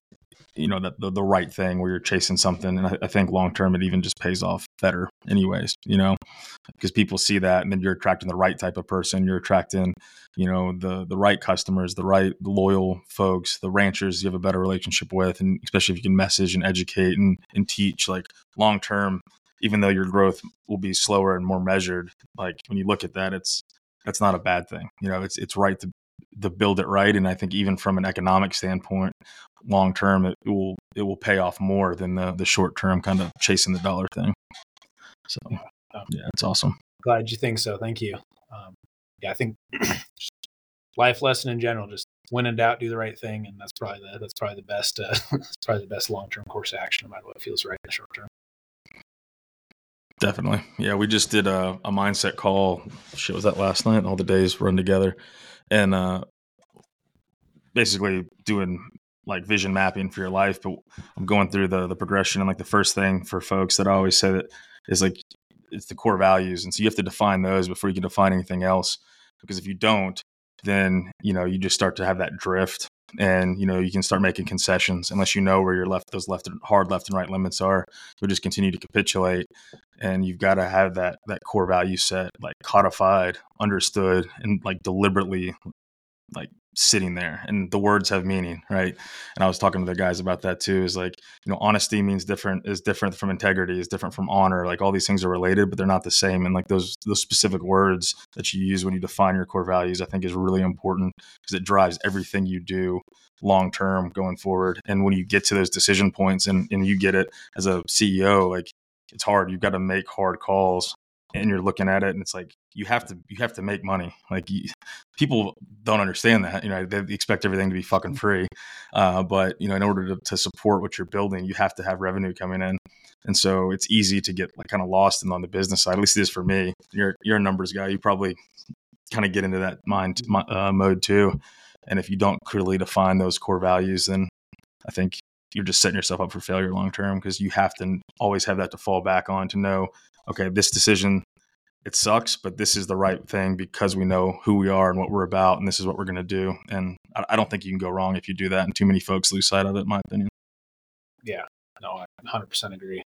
the right thing, where you're chasing something. And I think long term, it even just pays off better anyways, because people see that, and then you're attracting the right type of person. You're attracting, the right customers, the loyal folks, the ranchers you have a better relationship with. And especially if you can message and educate and teach, like long term, even though your growth will be slower and more measured, like when you look at that, that's not a bad thing. It's right to build it right. And I think even from an economic standpoint, long term, it will pay off more than the short term kind of chasing the dollar thing. So yeah, it's awesome. Glad you think so. Thank you. I think life lesson in general, just when in doubt, do the right thing. And that's probably the best, that's probably the best long-term course of action, no matter what feels right in the short term. Definitely. Yeah. We just did a mindset call. Shit, was that last night? All the days run together, and basically doing like vision mapping for your life. But I'm going through the progression, and like the first thing for folks that I always say that is like, it's the core values. And so you have to define those before you can define anything else, because if you don't, then, you just start to have that drift, and, you can start making concessions unless where your hard left and right limits are. You'll just continue to capitulate, and you've got to have that core value set, like codified, understood, and like deliberately like sitting there, and the words have meaning, right? And I was talking to the guys about that too, is like, honesty is different from integrity, is different from honor. Like all these things are related, but they're not the same. And like those specific words that you use when you define your core values, I think is really important, because it drives everything you do long term going forward. And when you get to those decision points, and you get it as a CEO, like it's hard. You've got to make hard calls, and you're looking at it, and it's like you have to make money. Like people don't understand that. They expect everything to be fucking free, but in order to support what you're building, you have to have revenue coming in. And so it's easy to get like kind of lost on the business side. At least it is for me. You're a numbers guy. You probably kind of get into that mode too. And if you don't clearly define those core values, then I think you're just setting yourself up for failure long term, because you have to always have that to fall back on, to know, okay, this decision, it sucks, but this is the right thing because we know who we are and what we're about, and this is what we're going to do. And I don't think you can go wrong if you do that, and too many folks lose sight of it, in my opinion. Yeah, no, I 100% agree.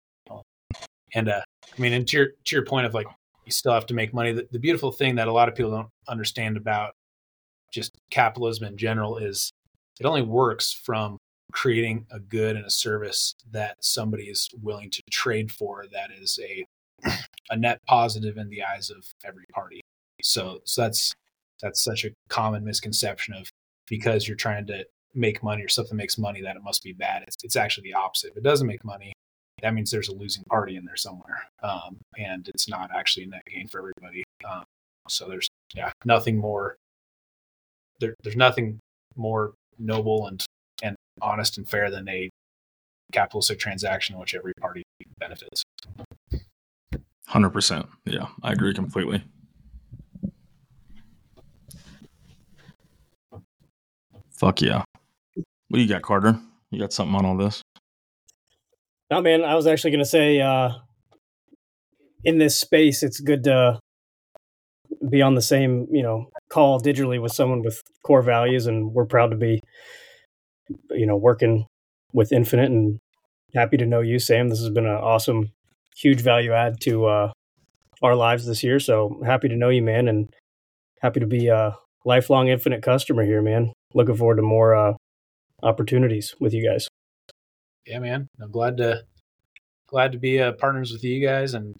And and to your point of like, you still have to make money. The beautiful thing that a lot of people don't understand about just capitalism in general is it only works from creating a good and a service that somebody is willing to trade for, that is a net positive in the eyes of every party. So that's such a common misconception of, because you're trying to make money or something makes money, that it must be bad. It's actually the opposite. If it doesn't make money, that means there's a losing party in there somewhere. And it's not actually a net gain for everybody. So there's nothing more. There's nothing more noble and honest and fair than a capitalistic transaction in which every party benefits. 100%. Yeah, I agree completely. Fuck yeah. What do you got, Carter? You got something on all this? No, man, I was actually going to say, in this space, it's good to be on the same, call digitally with someone with core values. And we're proud to be, working with Infinite, and happy to know you, Sam. This has been an awesome, huge value add to our lives this year. So happy to know you, man, and happy to be a lifelong Infinite customer here, man. Looking forward to more opportunities with you guys. Yeah, man. I'm glad to be partners with you guys, and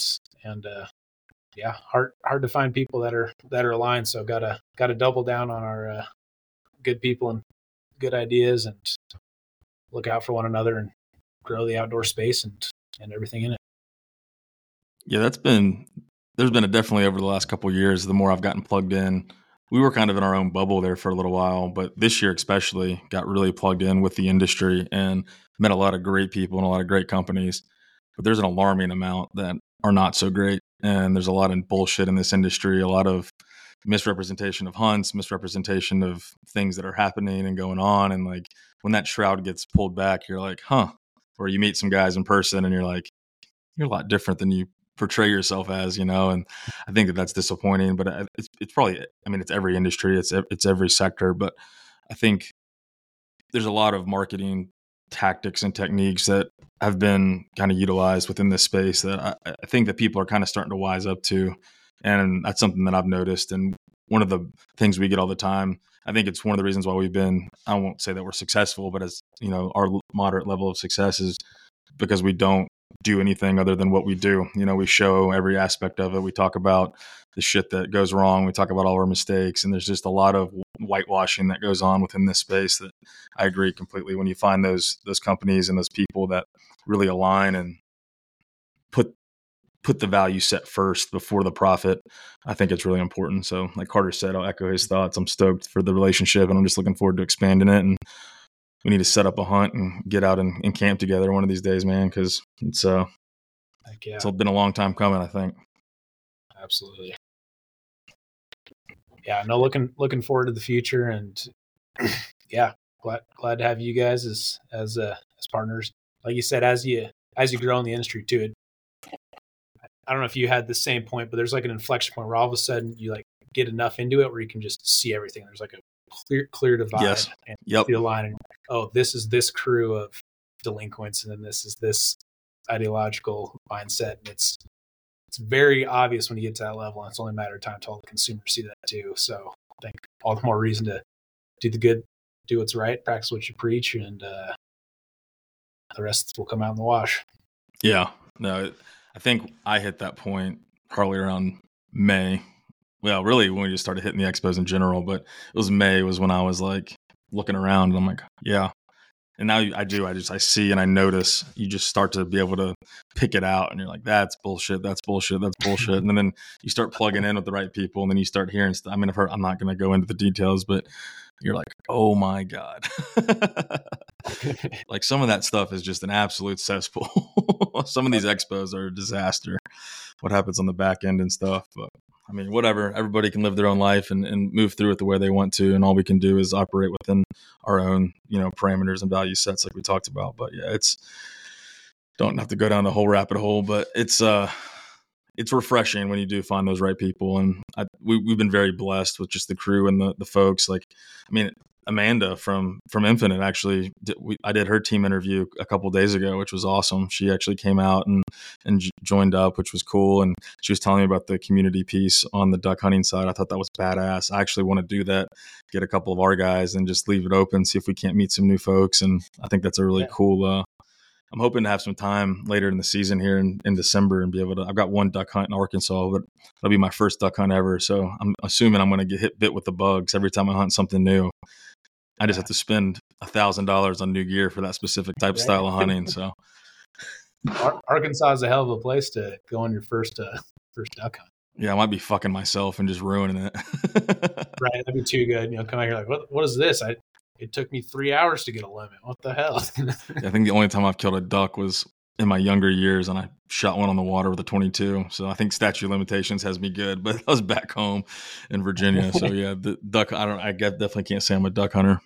hard to find people that are aligned. So gotta double down on our good people and good ideas, and look out for one another and grow the outdoor space and everything in it. Yeah, there's been definitely over the last couple of years, the more I've gotten plugged in. We were kind of in our own bubble there for a little while, but this year especially got really plugged in with the industry and met a lot of great people and a lot of great companies. But there's an alarming amount that are not so great. And there's a lot of bullshit in this industry, a lot of misrepresentation of hunts, misrepresentation of things that are happening and going on. And like when that shroud gets pulled back, you're like, huh. Or you meet some guys in person and you're like, you're a lot different than you portray yourself as, and I think that's disappointing. But it's probably, it's every industry, it's every sector. But I think there's a lot of marketing tactics and techniques that have been kind of utilized within this space that I think that people are kind of starting to wise up to. And that's something that I've noticed. And one of the things we get all the time, I think it's one of the reasons why we've been, I won't say that we're successful, but as our moderate level of success is because we don't do anything other than what we do. We show every aspect of it. We talk about the shit that goes wrong. We talk about all our mistakes, and there's just a lot of whitewashing that goes on within this space that I agree completely. When you find those companies and those people that really align and put the value set first before the profit, I think it's really important. So like Carter said, I'll echo his thoughts. I'm stoked for the relationship, and I'm just looking forward to expanding it. And we need to set up a hunt and get out and camp together one of these days, man, because it's been a long time coming, I think. Absolutely. Yeah, no, looking forward to the future, and yeah, glad to have you guys as partners. Like you said, as you grow in the industry too, I don't know if you had the same point, but there's like an inflection point where all of a sudden you like get enough into it where you can just see everything. There's like a clear divide. Yes. And yep. see the line, and this is this crew of delinquents, and then this is this ideological mindset. And it's very obvious when you get to that level, and it's only a matter of time until all the consumers see that too. So I think all the more reason to do the good, do what's right, practice what you preach, and the rest will come out in the wash. Yeah. No, I think I hit that point probably around May. Well, really when we just started hitting the expos in general, but it was May was when I was like looking around and I'm like, yeah. And now I see and I notice. You just start to be able to pick it out, and you're like, that's bullshit, that's bullshit, that's bullshit. And then you start plugging in with the right people, and then you start hearing stuff. I'm not going to go into the details, but you're like, oh my God. Like some of that stuff is just an absolute cesspool. Some of these expos are a disaster. What happens on the back end and stuff. But whatever. Everybody can live their own life and move through it the way they want to. And all we can do is operate within our own, parameters and value sets like we talked about. But yeah, don't have to go down the whole rabbit hole, but it's refreshing when you do find those right people. And we've been very blessed with just the crew and the folks. Like, Amanda from Infinite actually, I did her team interview a couple of days ago, which was awesome. She actually came out and joined up, which was cool. And she was telling me about the community piece on the duck hunting side. I thought that was badass. I actually want to do that, get a couple of our guys and just leave it open, see if we can't meet some new folks. And I think that's a really cool, I'm hoping to have some time later in the season here in December and be able to, I've got one duck hunt in Arkansas, but it'll be my first duck hunt ever. So I'm assuming I'm going to get bit with the bugs every time I hunt something new. I just have to spend $1,000 on new gear for that specific type style of hunting. So Arkansas is a hell of a place to go on your first duck hunt. Yeah, I might be fucking myself and just ruining it. Right, that'd be too good. Come out here like, what is this? It took me 3 hours to get a limit. What the hell? I think the only time I've killed a duck was in my younger years, and I shot one on the water with a 22. So I think statute of limitations has me good, but I was back home in Virginia. So yeah, the duck, I definitely can't say I'm a duck hunter.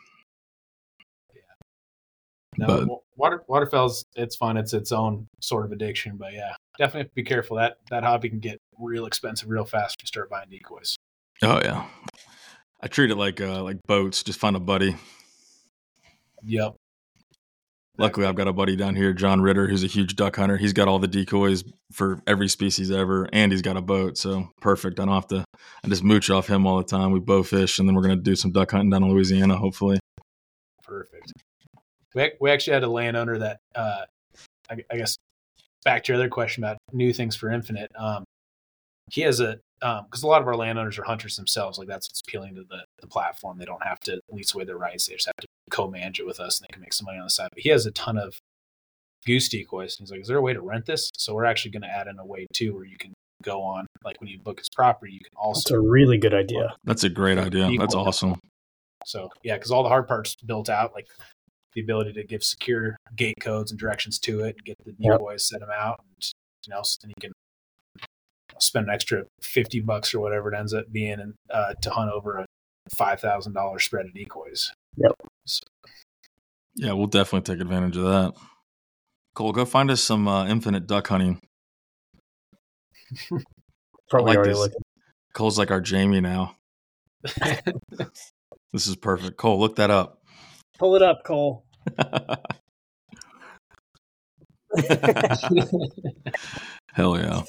Yeah. No, waterfowl's, it's fun. It's its own sort of addiction, but yeah, definitely have to be careful. That hobby can get real expensive real fast if you start buying decoys. Oh yeah. I treat it like boats. Just find a buddy. Yep. Luckily, I've got a buddy down here, John Ritter, who's a huge duck hunter. He's got all the decoys for every species ever, and he's got a boat. So perfect. I just mooch off him all the time. We bow fish, and then we're going to do some duck hunting down in Louisiana, hopefully. Perfect. We actually had a landowner that, I guess, back to your other question about new things for Infinite. He has because a lot of our landowners are hunters themselves. Like that's what's appealing to the platform. They don't have to lease away their rights. They just have to co-manage it with us, and they can make some money on the side. But he has a ton of goose decoys. And he's like, "Is there a way to rent this?" So we're actually going to add in a way too, where you can go on, like when you book his property, you can also. That's a really good idea. That's a great idea. That's awesome. So yeah, because all the hard parts built out, like the ability to give secure gate codes and directions to it, get the decoys, set them out, and then you can spend an extra $50 or whatever it ends up being to hunt over a $5,000 spread of decoys. Yep. So. Yeah, we'll definitely take advantage of that. Cole, go find us some Infinite duck hunting. Probably already looking. Cole's like our Jamie now. This is perfect. Cole, look that up. Pull it up, Cole. Hell yeah.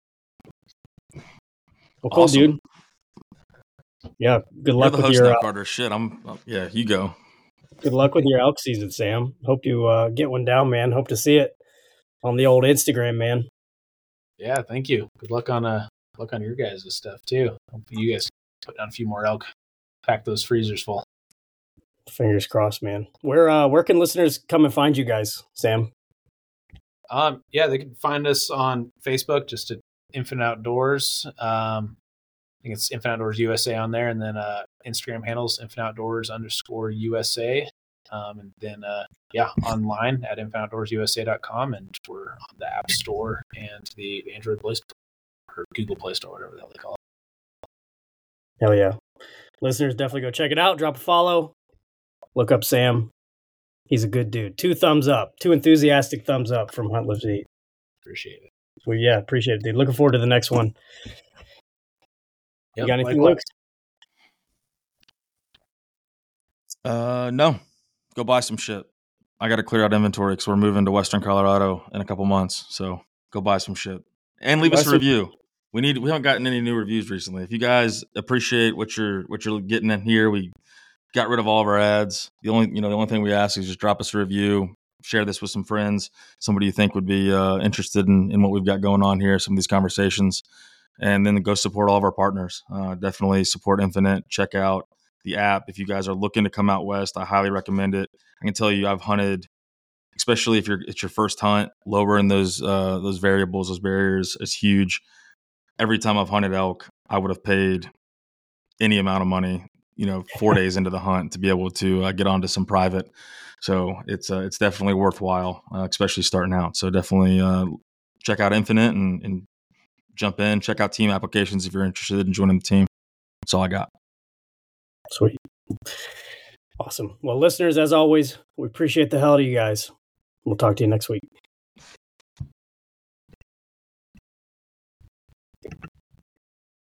Well, cool, awesome. dude. Yeah, good luck with your Carter. Shit, yeah, you go. Good luck with your elk season, Sam. Hope you get one down, man. Hope to see it on the old Instagram, man. Yeah, thank you. Good luck on your guys' stuff too. Hope you guys put down a few more elk. Pack those freezers full. Fingers crossed, man. Where can listeners come and find you guys, Sam? Yeah, they can find us on Facebook, just at Infinite Outdoors. I think it's Infinite Outdoors USA on there, and then Instagram handles Infinite Outdoors_USA. And then online at infiniteoutdoorsusa.com, and we're on the App Store and the Android Play Store or Google Play Store, whatever the hell they call it. Hell yeah. Listeners, definitely go check it out. Drop a follow. Look up Sam. He's a good dude. 2 thumbs up. 2 enthusiastic thumbs up from Hunt Live Eat. Appreciate it. Well, yeah, appreciate it, dude. Looking forward to the next one. Yep, you got anything, Luke? No. Go buy some shit. I got to clear out inventory because we're moving to Western Colorado in a couple months. So go buy some shit and leave us a review. We haven't gotten any new reviews recently. If you guys appreciate what you're getting in here, we got rid of all of our ads. The only thing we ask is just drop us a review, share this with some friends, somebody you think would be interested in what we've got going on here, some of these conversations, and then go support all of our partners. Definitely support Infinite. Check out the app. If you guys are looking to come out west, I highly recommend it. I can tell you I've hunted, especially if it's your first hunt, lowering those variables, those barriers is huge. Every time I've hunted elk, I would have paid any amount of money, 4 days into the hunt to be able to get onto some private. So it's definitely worthwhile, especially starting out. So definitely check out Infinite and jump in. Check out team applications if you're interested in joining the team. That's all I got. Sweet. Awesome. Well, listeners, as always, we appreciate the hell out of you guys. We'll talk to you next week.